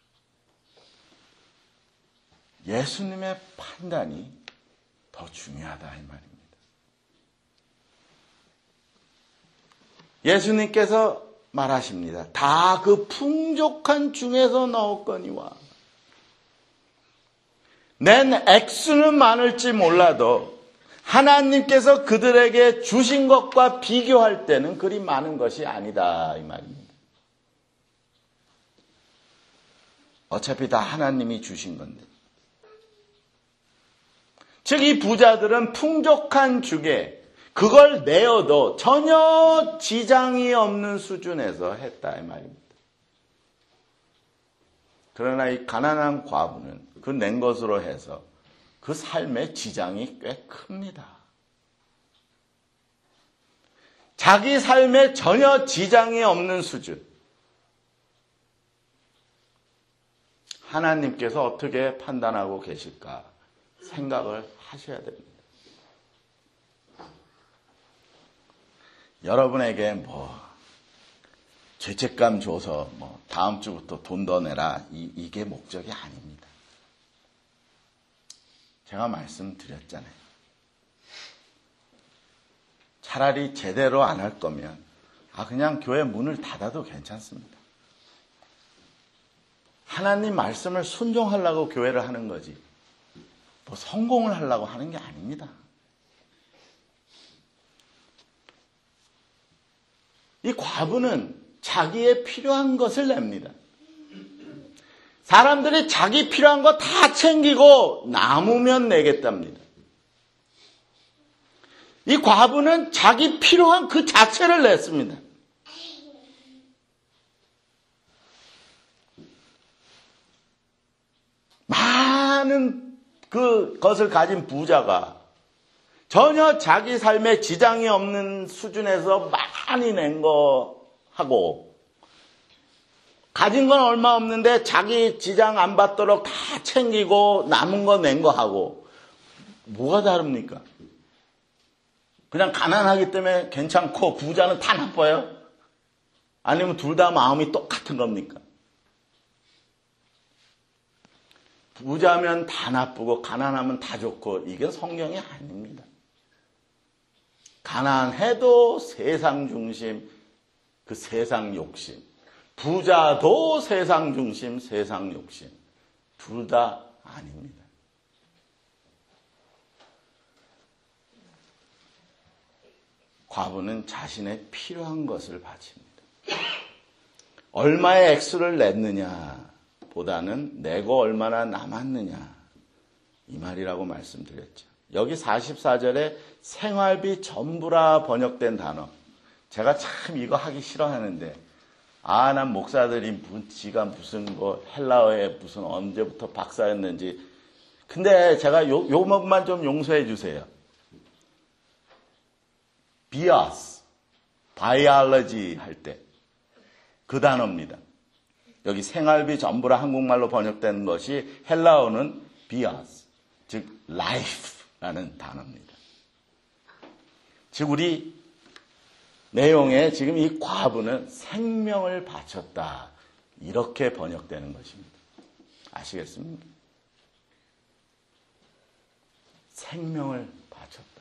예수님의 판단이 더 중요하다 이 말입니다. 예수님께서 말하십니다. 다 그 풍족한 중에서 넣었거니와. 낸 액수는 많을지 몰라도 하나님께서 그들에게 주신 것과 비교할 때는 그리 많은 것이 아니다 이 말입니다. 어차피 다 하나님이 주신 건데. 즉 이 부자들은 풍족한 주게 그걸 내어도 전혀 지장이 없는 수준에서 했다 이 말입니다. 그러나 이 가난한 과부는 그 낸 것으로 해서 그 삶의 지장이 꽤 큽니다. 자기 삶에 전혀 지장이 없는 수준. 하나님께서 어떻게 판단하고 계실까 생각을 하셔야 됩니다. 여러분에게 뭐 죄책감 줘서 뭐 다음 주부터 돈 더 내라 이, 이게 목적이 아닙니다. 제가 말씀드렸잖아요. 차라리 제대로 안 할 거면 아 그냥 교회 문을 닫아도 괜찮습니다. 하나님 말씀을 순종하려고 교회를 하는 거지 뭐 성공을 하려고 하는 게 아닙니다. 이 과부는 자기의 필요한 것을 냅니다. 사람들이 자기 필요한 거 다 챙기고 남으면 내겠답니다. 이 과부는 자기 필요한 그 자체를 냈습니다. 많은 그것을 가진 부자가 전혀 자기 삶에 지장이 없는 수준에서 많이 낸 거 하고 가진 건 얼마 없는데 자기 지장 안 받도록 다 챙기고 남은 거 낸 거 하고 뭐가 다릅니까? 그냥 가난하기 때문에 괜찮고 부자는 다 나빠요? 아니면 둘 다 마음이 똑같은 겁니까? 부자면 다 나쁘고 가난하면 다 좋고 이게 성경이 아닙니다. 가난해도 세상 중심, 그 세상 욕심. 부자도 세상 중심, 세상 욕심. 둘 다 아닙니다. 과부는 자신의 필요한 것을 바칩니다. 얼마의 액수를 냈느냐 보다는 내고 얼마나 남았느냐 이 말이라고 말씀드렸죠. 여기 사십사 절에 생활비 전부라 번역된 단어. 제가 참 이거 하기 싫어하는데 아, 난 목사들이 지가 무슨 뭐 헬라어에 무슨 언제부터 박사였는지. 근데 제가 요, 요 부분만 좀 용서해 주세요. 비아스, 바이올로지 할 때 그 단어입니다. 여기 생활비 전부라 한국말로 번역된 것이 헬라어는 비아스, 즉 life라는 단어입니다. 즉 우리 내용에 지금 이 과부는 생명을 바쳤다 이렇게 번역되는 것입니다. 아시겠습니까? 생명을 바쳤다.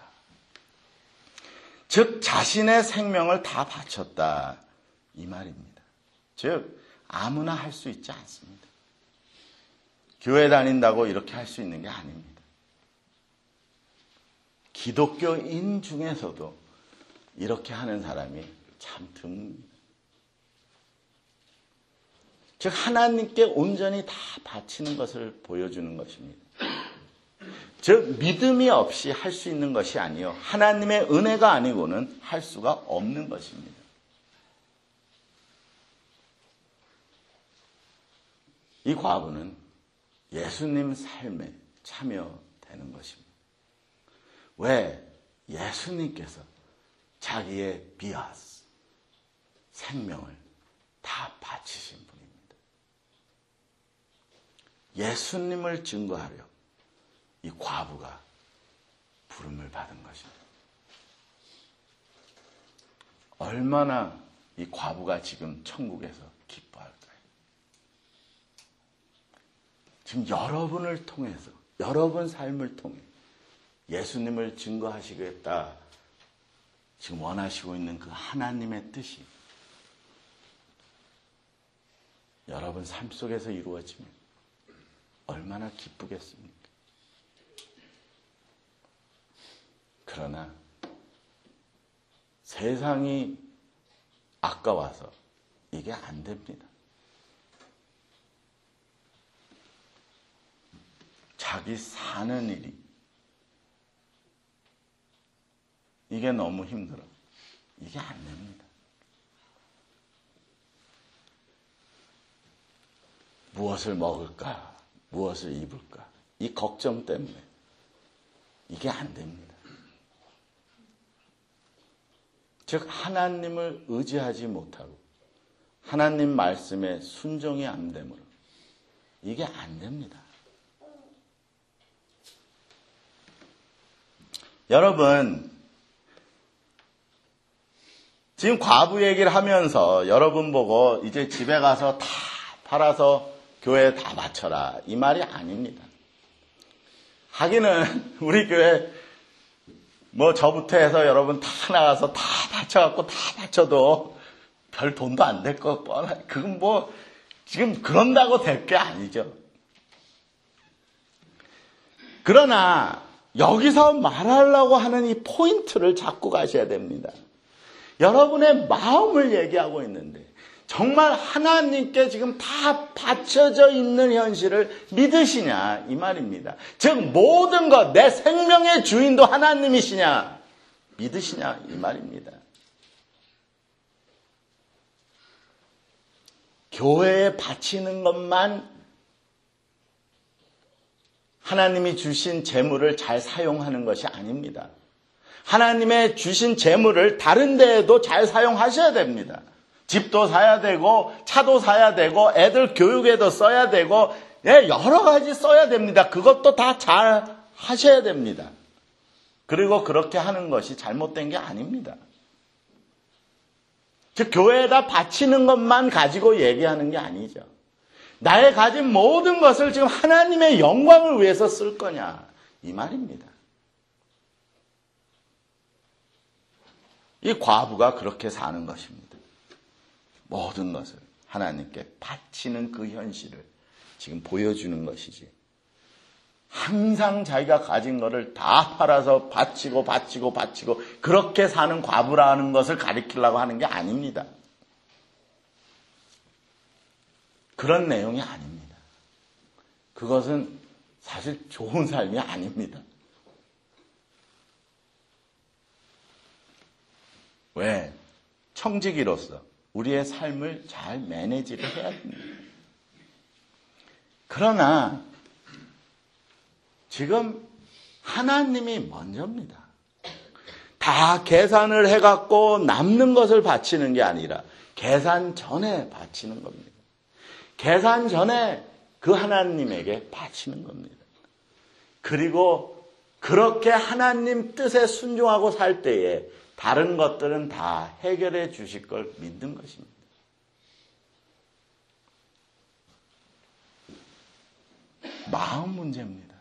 즉 자신의 생명을 다 바쳤다 이 말입니다. 즉 아무나 할 수 있지 않습니다. 교회 다닌다고 이렇게 할 수 있는 게 아닙니다. 기독교인 중에서도 이렇게 하는 사람이 참 드뭅니다. 즉 하나님께 온전히 다 바치는 것을 보여주는 것입니다. 즉 믿음이 없이 할 수 있는 것이 아니요 하나님의 은혜가 아니고는 할 수가 없는 것입니다. 이 과부는 예수님 삶에 참여되는 것입니다. 왜? 예수님께서 자기의 비아스, 생명을 다 바치신 분입니다. 예수님을 증거하려 이 과부가 부름을 받은 것입니다. 얼마나 이 과부가 지금 천국에서 기뻐할까요? 지금 여러분을 통해서, 여러분 삶을 통해 예수님을 증거하시겠다 지금 원하시고 있는 그 하나님의 뜻이 여러분 삶 속에서 이루어지면 얼마나 기쁘겠습니까? 그러나 세상이 아까워서 이게 안 됩니다. 자기 사는 일이 이게 너무 힘들어. 이게 안 됩니다. 무엇을 먹을까? 무엇을 입을까? 이 걱정 때문에 이게 안 됩니다. 즉 하나님을 의지하지 못하고 하나님 말씀에 순종이 안 되므로 이게 안 됩니다. 여러분, 지금 과부 얘기를 하면서 여러분 보고 이제 집에 가서 다 팔아서 교회에 다 바쳐라 이 말이 아닙니다. 하기는 우리 교회 뭐 저부터 해서 여러분 다 나가서 다 바쳐갖고 다 바쳐도 별 돈도 안 될 거 뻔하. 그건 뭐 지금 그런다고 될 게 아니죠. 그러나 여기서 말하려고 하는 이 포인트를 잡고 가셔야 됩니다. 여러분의 마음을 얘기하고 있는데 정말 하나님께 지금 다 바쳐져 있는 현실을 믿으시냐 이 말입니다. 즉 모든 것, 내 생명의 주인도 하나님이시냐 믿으시냐 이 말입니다. 교회에 바치는 것만 하나님이 주신 재물을 잘 사용하는 것이 아닙니다. 하나님의 주신 재물을 다른 데에도 잘 사용하셔야 됩니다. 집도 사야 되고 차도 사야 되고 애들 교육에도 써야 되고 여러 가지 써야 됩니다. 그것도 다 잘 하셔야 됩니다. 그리고 그렇게 하는 것이 잘못된 게 아닙니다. 즉 교회에다 바치는 것만 가지고 얘기하는 게 아니죠. 나의 가진 모든 것을 지금 하나님의 영광을 위해서 쓸 거냐 이 말입니다. 이 과부가 그렇게 사는 것입니다. 모든 것을 하나님께 바치는 그 현실을 지금 보여주는 것이지. 항상 자기가 가진 것을 다 팔아서 바치고 바치고 바치고 그렇게 사는 과부라는 것을 가리키려고 하는 게 아닙니다. 그런 내용이 아닙니다. 그것은 사실 좋은 삶이 아닙니다. 왜? 청지기로서 우리의 삶을 잘 매니지를 해야 됩니다. 그러나 지금 하나님이 먼저입니다. 다 계산을 해갖고 남는 것을 바치는 게 아니라 계산 전에 바치는 겁니다. 계산 전에 그 하나님에게 바치는 겁니다. 그리고 그렇게 하나님 뜻에 순종하고 살 때에 다른 것들은 다 해결해 주실 걸 믿는 것입니다. 마음 문제입니다.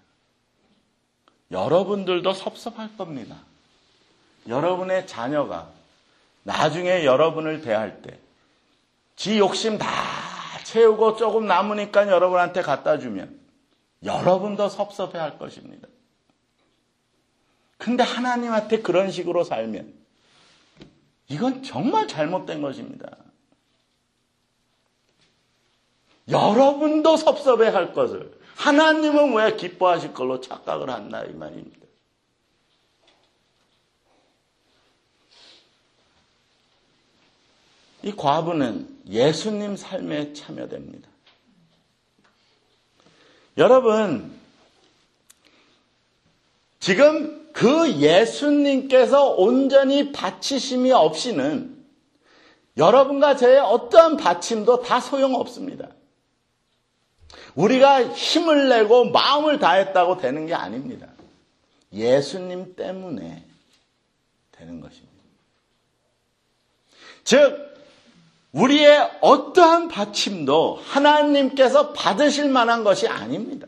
여러분들도 섭섭할 겁니다. 여러분의 자녀가 나중에 여러분을 대할 때 지 욕심 다 채우고 조금 남으니까 여러분한테 갖다 주면 여러분도 섭섭해할 것입니다. 근데 하나님한테 그런 식으로 살면 이건 정말 잘못된 것입니다. 여러분도 섭섭해할 것을 하나님은 왜 기뻐하실 걸로 착각을 한다 이 말입니다. 이 과부는 예수님 삶에 참여됩니다. 여러분, 지금 그 예수님께서 온전히 바치심이 없이는 여러분과 저의 어떠한 바침도 다 소용없습니다. 우리가 힘을 내고 마음을 다했다고 되는 게 아닙니다. 예수님 때문에 되는 것입니다. 즉, 우리의 어떠한 바침도 하나님께서 받으실 만한 것이 아닙니다.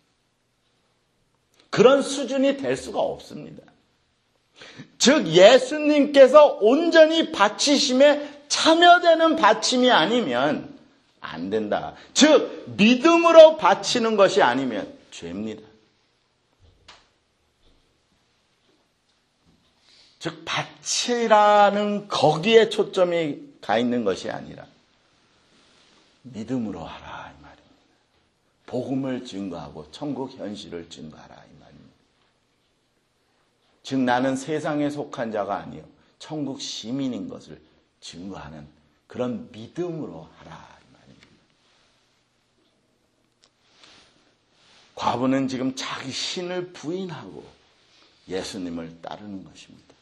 그런 수준이 될 수가 없습니다. 즉, 예수님께서 온전히 바치심에 참여되는 바침이 아니면 안 된다. 즉, 믿음으로 바치는 것이 아니면 죄입니다. 즉, 바치라는 거기에 초점이 가 있는 것이 아니라 믿음으로 하라 이 말입니다. 복음을 증거하고 천국 현실을 증거하라 이 말입니다. 즉, 나는 세상에 속한 자가 아니요 천국 시민인 것을 증거하는 그런 믿음으로 하라 이 말입니다. 과부는 지금 자기 신을 부인하고 예수님을 따르는 것입니다.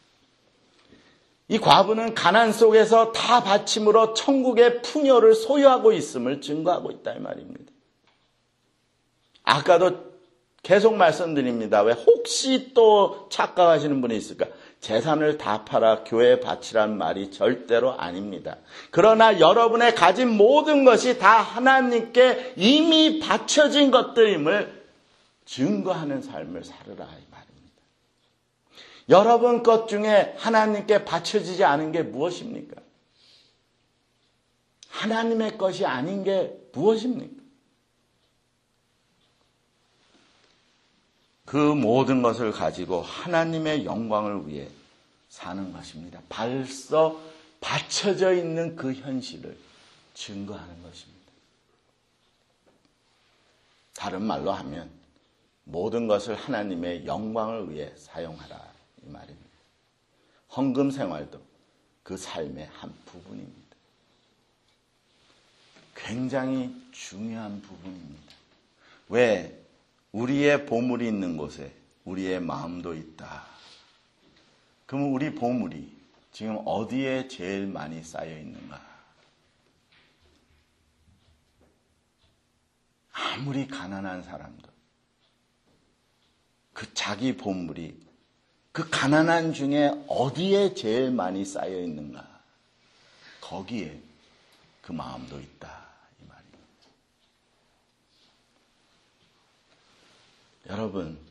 이 과부는 가난 속에서 다 바침으로 천국의 풍요를 소유하고 있음을 증거하고 있다 이 말입니다. 아까도 계속 말씀드립니다. 왜 혹시 또 착각하시는 분이 있을까? 재산을 다 팔아 교회에 바치라는 말이 절대로 아닙니다. 그러나 여러분의 가진 모든 것이 다 하나님께 이미 바쳐진 것들임을 증거하는 삶을 살으라 이 말입니다. 여러분 것 중에 하나님께 바쳐지지 않은 게 무엇입니까? 하나님의 것이 아닌 게 무엇입니까? 그 모든 것을 가지고 하나님의 영광을 위해 사는 것입니다. 벌써 바쳐져 있는 그 현실을 증거하는 것입니다. 다른 말로 하면 모든 것을 하나님의 영광을 위해 사용하라 이 말입니다. 헌금 생활도 그 삶의 한 부분입니다. 굉장히 중요한 부분입니다. 왜? 우리의 보물이 있는 곳에 우리의 마음도 있다. 그럼 우리 보물이 지금 어디에 제일 많이 쌓여 있는가? 아무리 가난한 사람도 그 자기 보물이 그 가난한 중에 어디에 제일 많이 쌓여 있는가? 거기에 그 마음도 있다 이 말입니다. 여러분,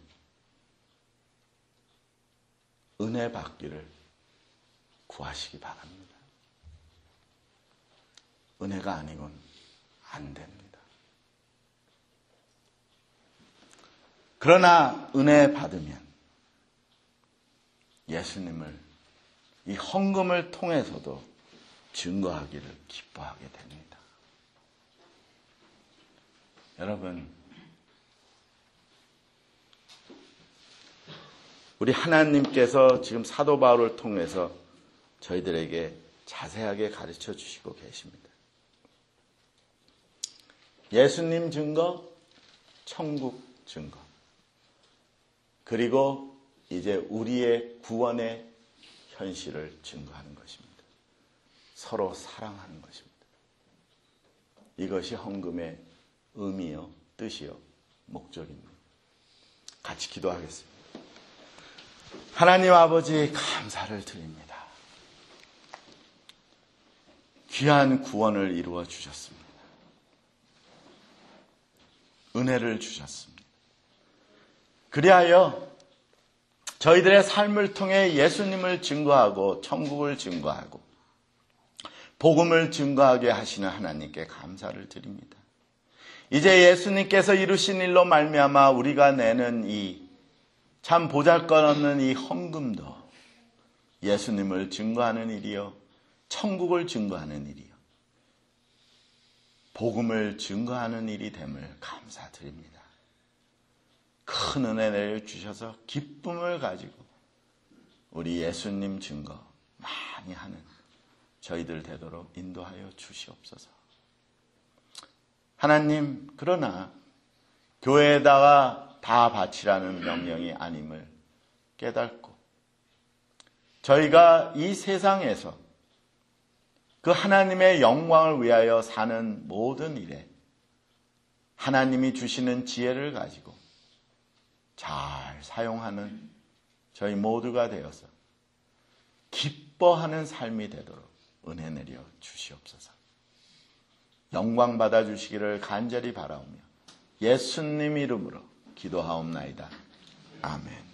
은혜 받기를 구하시기 바랍니다. 은혜가 아니곤 안 됩니다. 그러나 은혜 받으면 예수님을 이 헌금을 통해서도 증거하기를 기뻐하게 됩니다. 여러분, 우리 하나님께서 지금 사도 바울을 통해서 저희들에게 자세하게 가르쳐 주시고 계십니다. 예수님 증거, 천국 증거, 그리고 이제 우리의 구원의 현실을 증거하는 것입니다. 서로 사랑하는 것입니다. 이것이 헌금의 의미요, 뜻이요, 목적입니다. 같이 기도하겠습니다. 하나님 아버지 감사를 드립니다. 귀한 구원을 이루어 주셨습니다. 은혜를 주셨습니다. 그리하여 저희들의 삶을 통해 예수님을 증거하고 천국을 증거하고 복음을 증거하게 하시는 하나님께 감사를 드립니다. 이제 예수님께서 이루신 일로 말미암아 우리가 내는 이 참 보잘것없는 이 헌금도 예수님을 증거하는 일이요, 천국을 증거하는 일이요, 복음을 증거하는 일이 됨을 감사드립니다. 큰 은혜 내려주셔서 기쁨을 가지고 우리 예수님 증거 많이 하는 저희들 되도록 인도하여 주시옵소서. 하나님, 그러나 교회에다가 다 바치라는 명령이 아님을 깨닫고 저희가 이 세상에서 그 하나님의 영광을 위하여 사는 모든 일에 하나님이 주시는 지혜를 가지고 잘 사용하는 저희 모두가 되어서 기뻐하는 삶이 되도록 은혜 내려 주시옵소서. 영광 받아 주시기를 간절히 바라오며 예수님 이름으로 기도하옵나이다. 아멘.